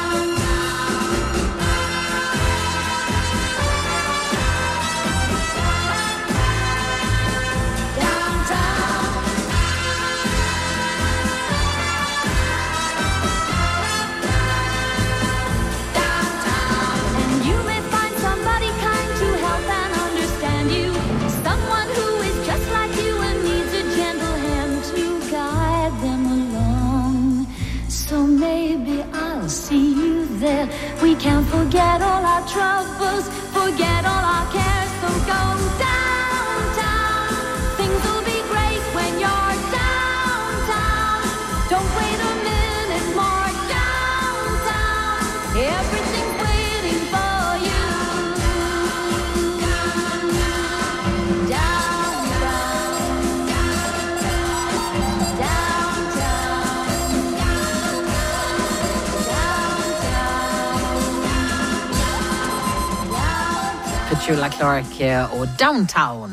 see you there. We can't forget all our troubles, forget all our cares, so go downtown. Things will be great when you're downtown. Don't wait a minute more. Downtown, everything's waiting for you. Petula Clark och Downtown.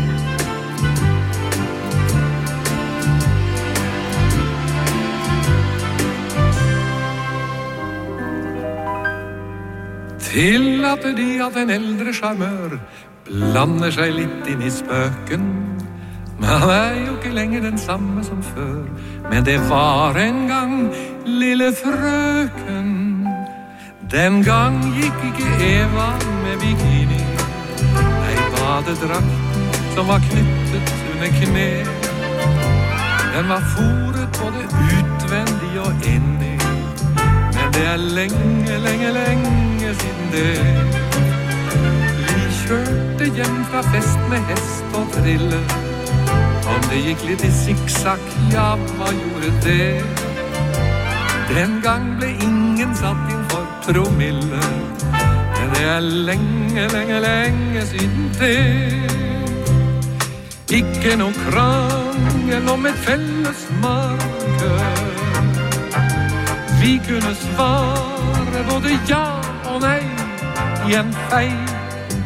Tillater de at en eldre charmør blander seg litt inn i spøken. Men han er jo ikke lenger den samme som før. Men det var en gang, lille frøken. Den gang gikk ikke Eva med bikini. Nei, badedrakten som var knyttet under kne. Den var foret både utvendig og inni. Men det er lenge, lenge, lenge siden det. Vi kjørte hjem fra fest med hest og trille. Om det gikk litt i sikksakk, ja, hva gjorde det? Den gang ble ingen satt inn for promille. Men det er lenge, lenge, lenge siden det. Ikke noe krangel om et felles markør. Vi kunne svare både ja og nei i en fei.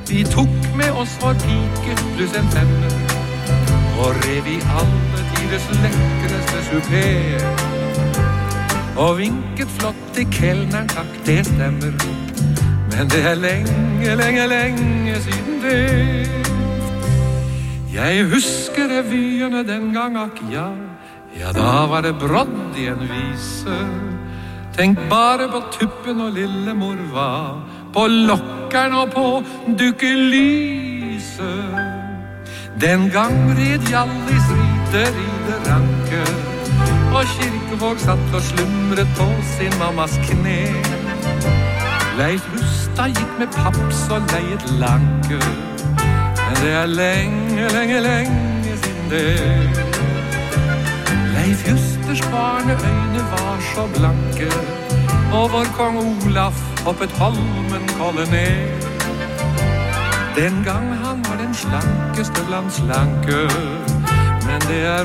Vi tok med oss vår pike pluss en femmer, og rev i alle tiders lekkereste supé. Og vinket flott til kelneren, takk, det stemmer. Men det er lenge, lenge, lenge siden det. Jeg husker revyene den gang, akk ja. Ja, da var det brodd i en vise. Tenk bare på tuppen og lillemor var, på lokkeren og på dukkelyse. Den gang red Hjallis rider i det ranke, og Kirkevåg satt og slumret på sin mammas kne. Leif Rustad gikk med paps og leiet lanke, men det er lenge, lenge, lenge siden det. Leif Justers barneøyne var så blanke, og vår kong Olaf hoppet Holmen kolde ned. Den gang han var den slankeste blant slanke, men det er...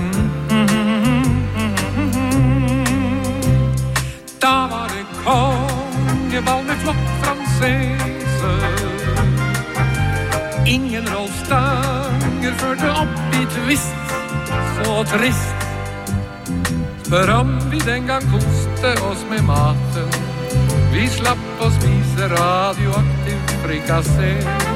Da var det kongeball med flott fransese. Ingen Rolf Stanger førte opp i tvist, så trist. For om vi den gang koste oss med maten, vi slapp å spise radioaktiv frikassé,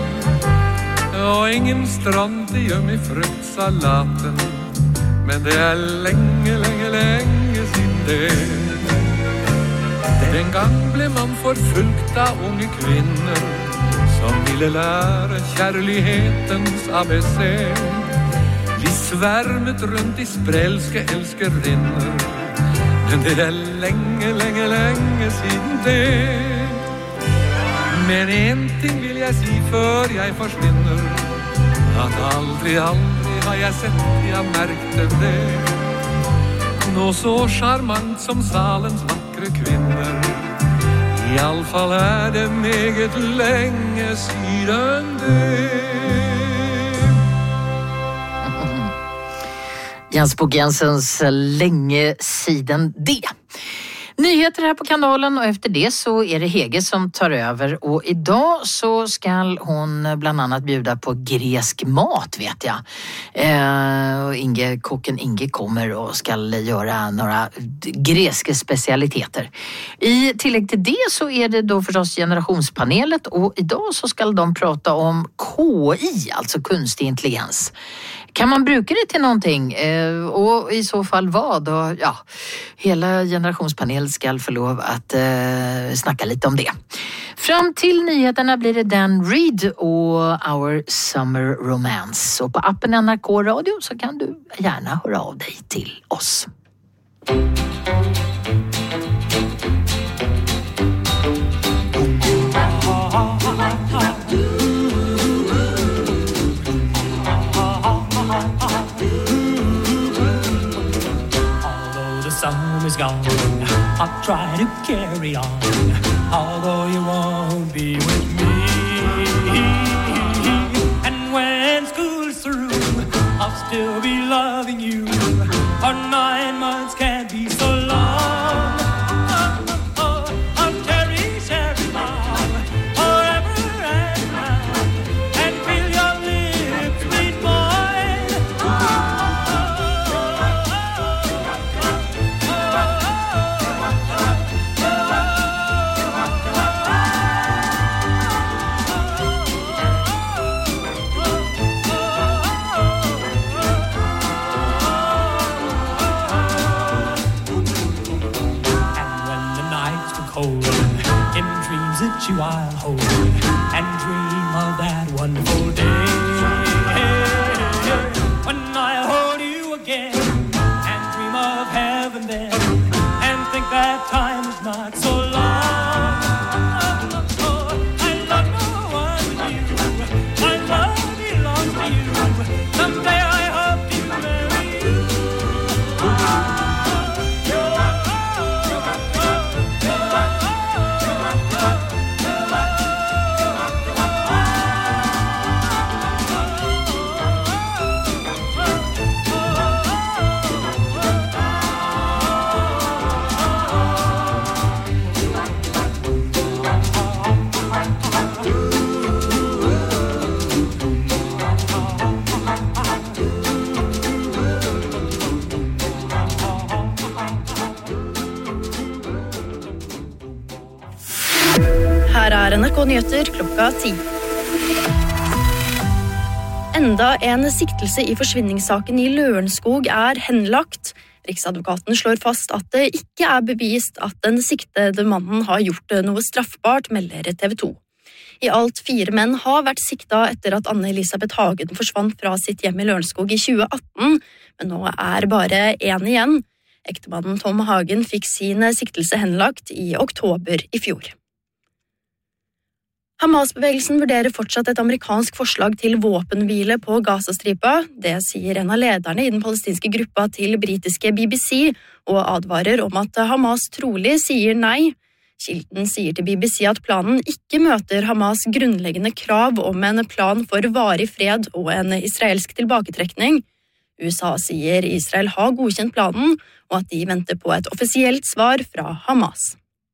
og ingen strontium i fruktsalaten. Men det er lenge, lenge, lenge siden det. Den gang ble man forfulgt av unge kvinner som ville lære kjærlighetens A B C. Vi svermet rundt i sprelske elskerinner, men det er lenge, lenge, lenge siden det. Men en ting vil jeg si før jeg forsvinner, at aldri, aldri har jeg sett, jeg merkte det. Nå så charmant som salens vakre kvinner, i all fall er det meget lenge siden det. Jens Bo Gensens länge siden det. Nyheter här på kanalen och efter det så är det Hege som tar över och idag så ska hon bland annat bjuda på grekisk mat vet jag. Eh, och Inge, kocken Inge kommer och ska göra några grekiska specialiteter. I tillägg till det så är det då förstås generationspanelet och idag så ska de prata om K I, alltså kunstig intelligens. Kan man bruka det till någonting? Eh, och i så fall vad? Och, ja, hela generationspanel ska få lov att eh, snacka lite om det. Fram till nyheterna blir det Dan Reed och Our Summer Romance. Och på appen N R K Radio så kan du gärna höra av dig till oss. Is gone, I'll try to carry on, although you won't be with me. And when school's through, I'll still be loving you, for nine months can't be so long. Oh, oh, I'll cherish every mile, forever and round, and feel your lips beat mine. You I'll hold and dream of that wonderful day when I hold you again and dream of heaven then and think that time is not so long. I love no one but you. My love belongs to you. Someday I hope to marry you. Her er N R K Nyheter klokka ti. Enda en siktelse i forsvinningssaken i Lørenskog er henlagt. Riksadvokaten slår fast at det ikke er bevist at den siktede mannen har gjort noe straffbart, melder T V to. I alt fire menn har vært sikta etter at Anne Elisabeth Hagen forsvant fra sitt hjem i Lørenskog i tjue atten, men nå er bare én igjen. Ektemannen Tom Hagen fikk sin siktelse henlagt i oktober i fjor. Hamas-bevegelsen vurderer fortsatt et amerikansk forslag til våpenhvile på Gazastripa. Det sier en av lederne i den palestinske gruppa til britiske B B C, og advarer om at Hamas trolig sier nei. Kilden sier til B B C at planen ikke møter Hamas grunnleggende krav om en plan for varig fred og en israelsk tilbaketrekning. U S A sier Israel har godkjent planen, og at de venter på et offisielt svar fra Hamas.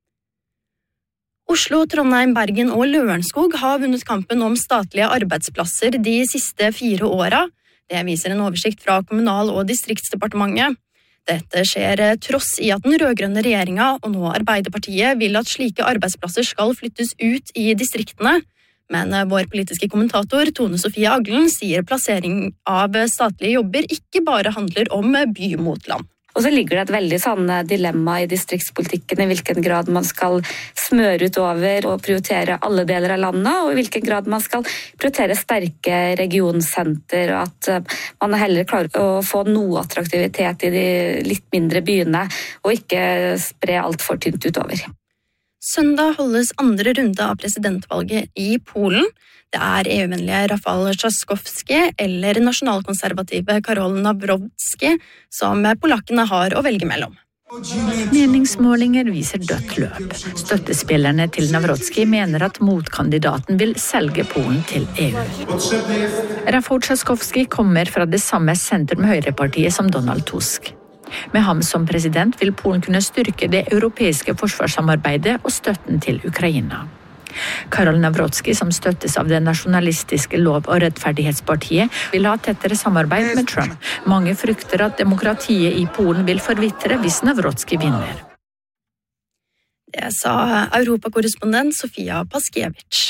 Oslo, Trondheim, Bergen og Lørenskog har vunnet kampen om statlige arbeidsplasser de siste fire åra. Det viser en oversikt fra Kommunal- og distriktsdepartementet. Dette skjer tross i at den rødgrønne regjeringa og nå Arbeiderpartiet vil at slike arbeidsplasser skal flyttes ut i distriktene. Men vår politiske kommentator Tone Sofie Aglen sier plassering av statlige jobber ikke bare handler om by mot land. Og så ligger det et veldig sånn dilemma i distriktspolitikken i hvilken grad man skal smøre ut over og prioritere alle deler av landet, og i hvilken grad man skal prioritere sterke regionsenter, og at man heller klarer å få noe attraktivitet i de litt mindre byene, og ikke spre alt for tynt utover. Søndag holdes andre runde av presidentvalget i Polen. Det er E U-vennlige Rafał Trzaskowski eller nasjonalkonservative Karol Nawrocki som polakkene har å velge mellom. Meningsmålinger viser dødt løp. Støttespillerne til Nawrocki mener at motkandidaten vil selge Polen til E U. Rafał Trzaskowski kommer fra det samme sentrum-høyrepartiet som Donald Tusk. Med ham som president vil Polen kunne styrke det europeiske forsvarssamarbeidet og støtten til Ukraina. Karol Nawrocki, som støttes av det nasjonalistiske lov- og rettferdighetspartiet, vil ha tettere samarbeid med Trump. Mange frykter at demokratiet i Polen vil forvitre hvis Nawrocki vinner. Det sa europakorrespondent Sofia Paskiewicz.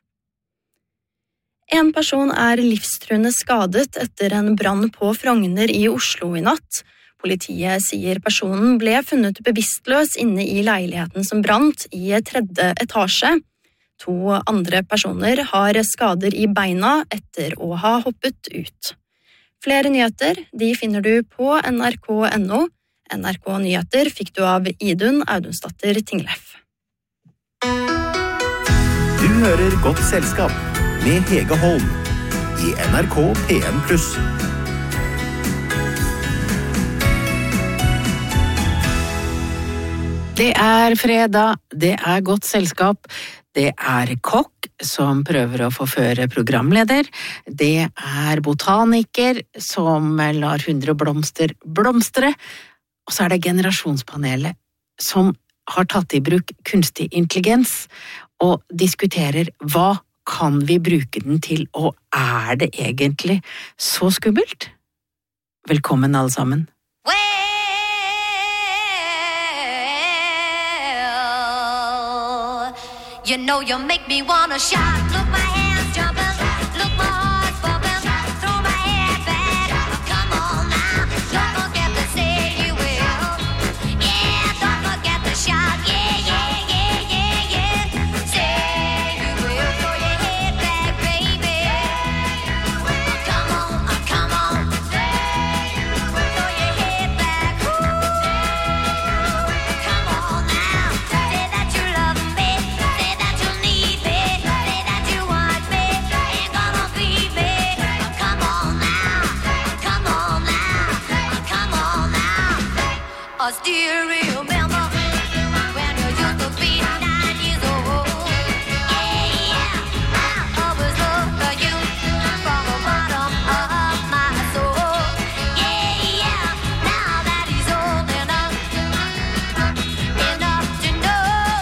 En person er livstruende skadet etter en brann på Frogner i Oslo i natt. Politiet sier personen ble funnet bevisstløs inne i leiligheten som brant i tredje etasje. To andre personer har skader i beina etter å ha hoppet ut. Flere nyheter de finner du på N R K punktum N O. N R K Nyheter fikk du av Idun Audunsdatter Tingleff. Du hører Godt selskap med Hege Holm i N R K P en pluss. Det er fredag, det er godt selskap, det er kokk som prøver å forføre programleder, det er botaniker som lar hundre blomster blomstre, og så er det generasjonspanelet som har tatt i bruk kunstig intelligens og diskuterer hva kan vi bruke den til, og er det egentlig så skummelt? Velkommen alle sammen. You know you make me wanna shout. Look, my hands jumping. Look, my heart's bumping. Throw my head back. Come on now. Don't forget to say you will. Yeah, don't forget to shout. Yeah, yeah, yeah, yeah, yeah. Say you will. Throw your head back, baby. Come on, uh, come on. Say you will. Throw your head back. Ooh. Come on now. Say that you love me. Us do you remember when you used to be nine years old? Yeah, yeah, I always loved you from the bottom of my soul. Yeah, yeah, now that he's old enough, enough to know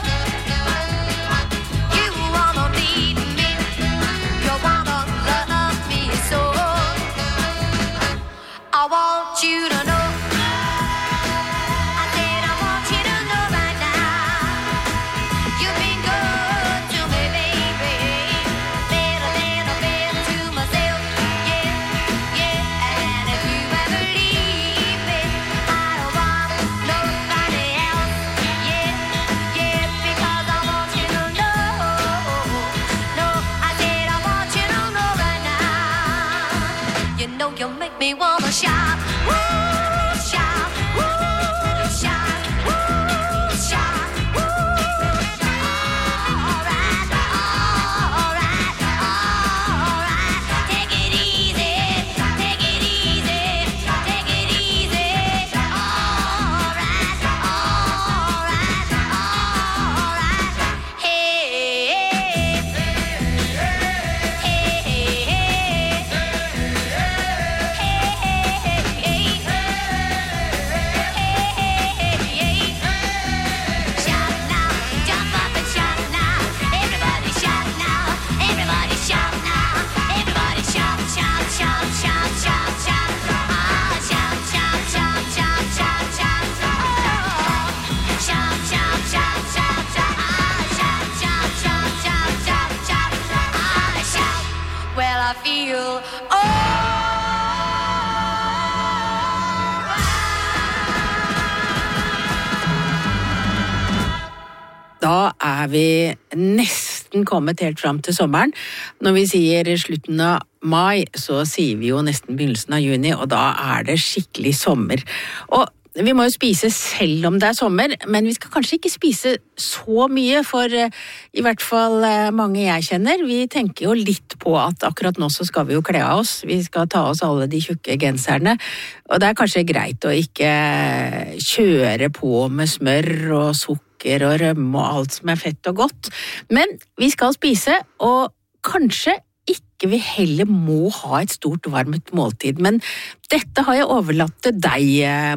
you wanna need me, you wanna love me so. I want you to know. er vi nesten kommet helt fram til sommeren. Når vi sier slutten av mai, så sier vi jo nesten begynnelsen av juni, og da er det skikkelig sommer. Og vi må jo spise selv om det er sommer, men vi skal kanskje ikke spise så mye, for i hvert fall mange jeg kjenner. Vi tenker jo litt på at akkurat nå så skal vi jo kle av oss. Vi skal ta oss alle de tjukke genserne, og det er kanskje greit å ikke kjøre på med smør og sukker og rømme og alt som er fett og godt. Men vi skal spise, og kanskje ikke vi heller må ha et stort varmt måltid, men dette har jeg overlatt til deg,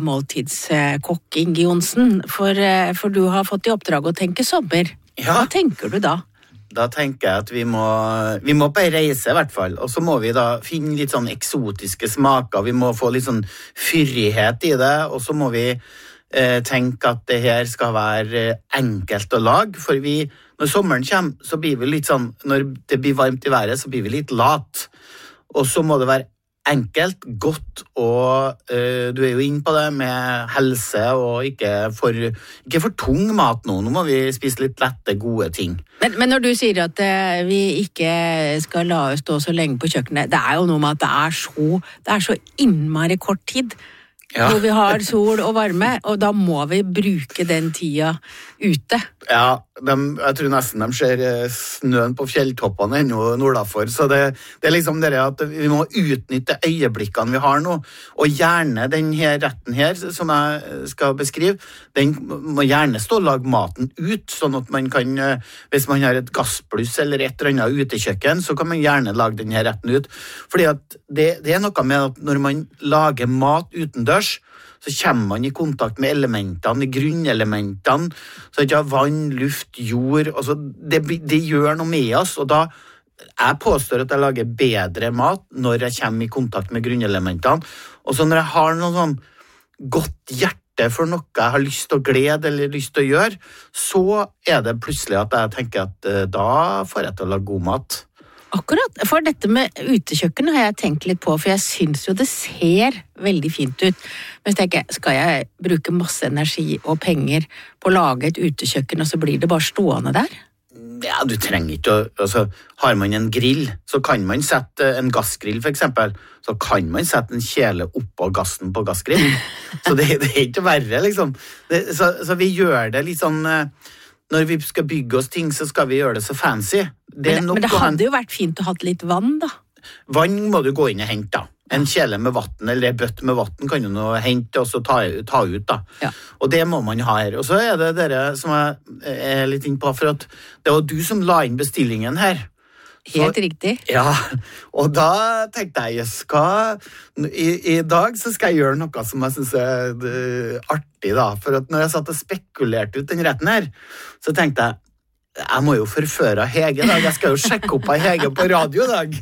måltidskokk Inge Johnsen, for, for du har fått i oppdrag å tenke sommer. Ja. Hva tenker du da? Da tenker jeg at vi må, vi må på en reise i hvert fall, og så må vi da finne litt sånn eksotiske smaker, vi må få litt sånn fyrighet i det, og så må vi eh, tenke at det her skal være enkelt å lage, for vi når sommeren kommer, så blir vi litt sånn, når det blir varmt i været, så blir vi litt lat. Og så må det være enkelt, godt, og øh, du er jo inne på det med helse, og ikke for, ikke for tung mat nå. Nå må vi spise litt lette, gode ting. Men, men når du sier at uh, vi ikke skal la oss stå så lenge på kjøkkenet, det er jo noe med at det er så, det er så innmari kort tid. Ja. Hvor vi har sol og varme, og da må vi bruke den tida ute. Ja, de, jeg tror nesten de ser snøen på fjelltoppene ennå nordafor, så det, det er liksom det at vi må utnytte øyeblikkene vi har nå, og gjerne den her retten her, som jeg skal beskrive, den må gjerne stå og lage maten ut, sånn at man kan, hvis man har et gassbluss eller et eller annet utekjøkken, så kan man gjerne lage den her retten ut, fordi at det, det er noe med at når man lager mat utendørs, så kommer man i kontakt med elementene, de grunnelementene, så ikke vann, luft, jord, altså det, det gjør noe med oss, og da jeg påstår at jeg lager bedre mat når jeg kommer i kontakt med grunnelementene, og så når jeg har noe sånn godt hjerte for noe jeg har lyst til å glede eller lyst til å gjøre, så er det plutselig at jeg tenker at da får jeg til å lage god mat. Akkurat, for dette med utekjøkken har jeg tenkt litt på, for jeg synes jo det ser veldig fint ut. Men jeg tenker, skal jeg bruke masse energi og penger på å lage et utekjøkken, og så blir det bare stående der? Ja, du trenger ikke å, altså, har man en grill, så kan man sette en gassgrill for eksempel, så kan man sette en kjele oppå gassen på gassgrill. Så det, det er ikke verre, liksom. Det, så, så vi gjør det litt sånn, når vi skal bygge oss ting, så skal vi gjøre det så fancy. Det men, men det hadde jo vært fint å ha litt vann, da. Vann må du gå inn og hente, da. En kjele med vatten, eller en bøtt med vatten kan du nå hente og så ta, ta ut, da. Ja. Og det må man ha her. Og så er det dere som jeg er litt inne på, for at det var du som la inn bestillingen her. Helt så, riktig. Ja, og da tenkte jeg, jeg skal, i, i dag så skal jeg gjøre noe som jeg synes er det, artig, da. For at når jeg satt og spekulerte ut den retten her, så tenkte jeg, jeg må jo forføre Hege i dag. Jeg skal jo sjekke opp av Hege på radio i dag.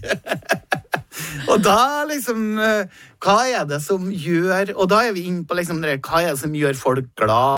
Og da liksom, hva er det som gjør, og da er vi inne på liksom, hva er det som gjør folk glad?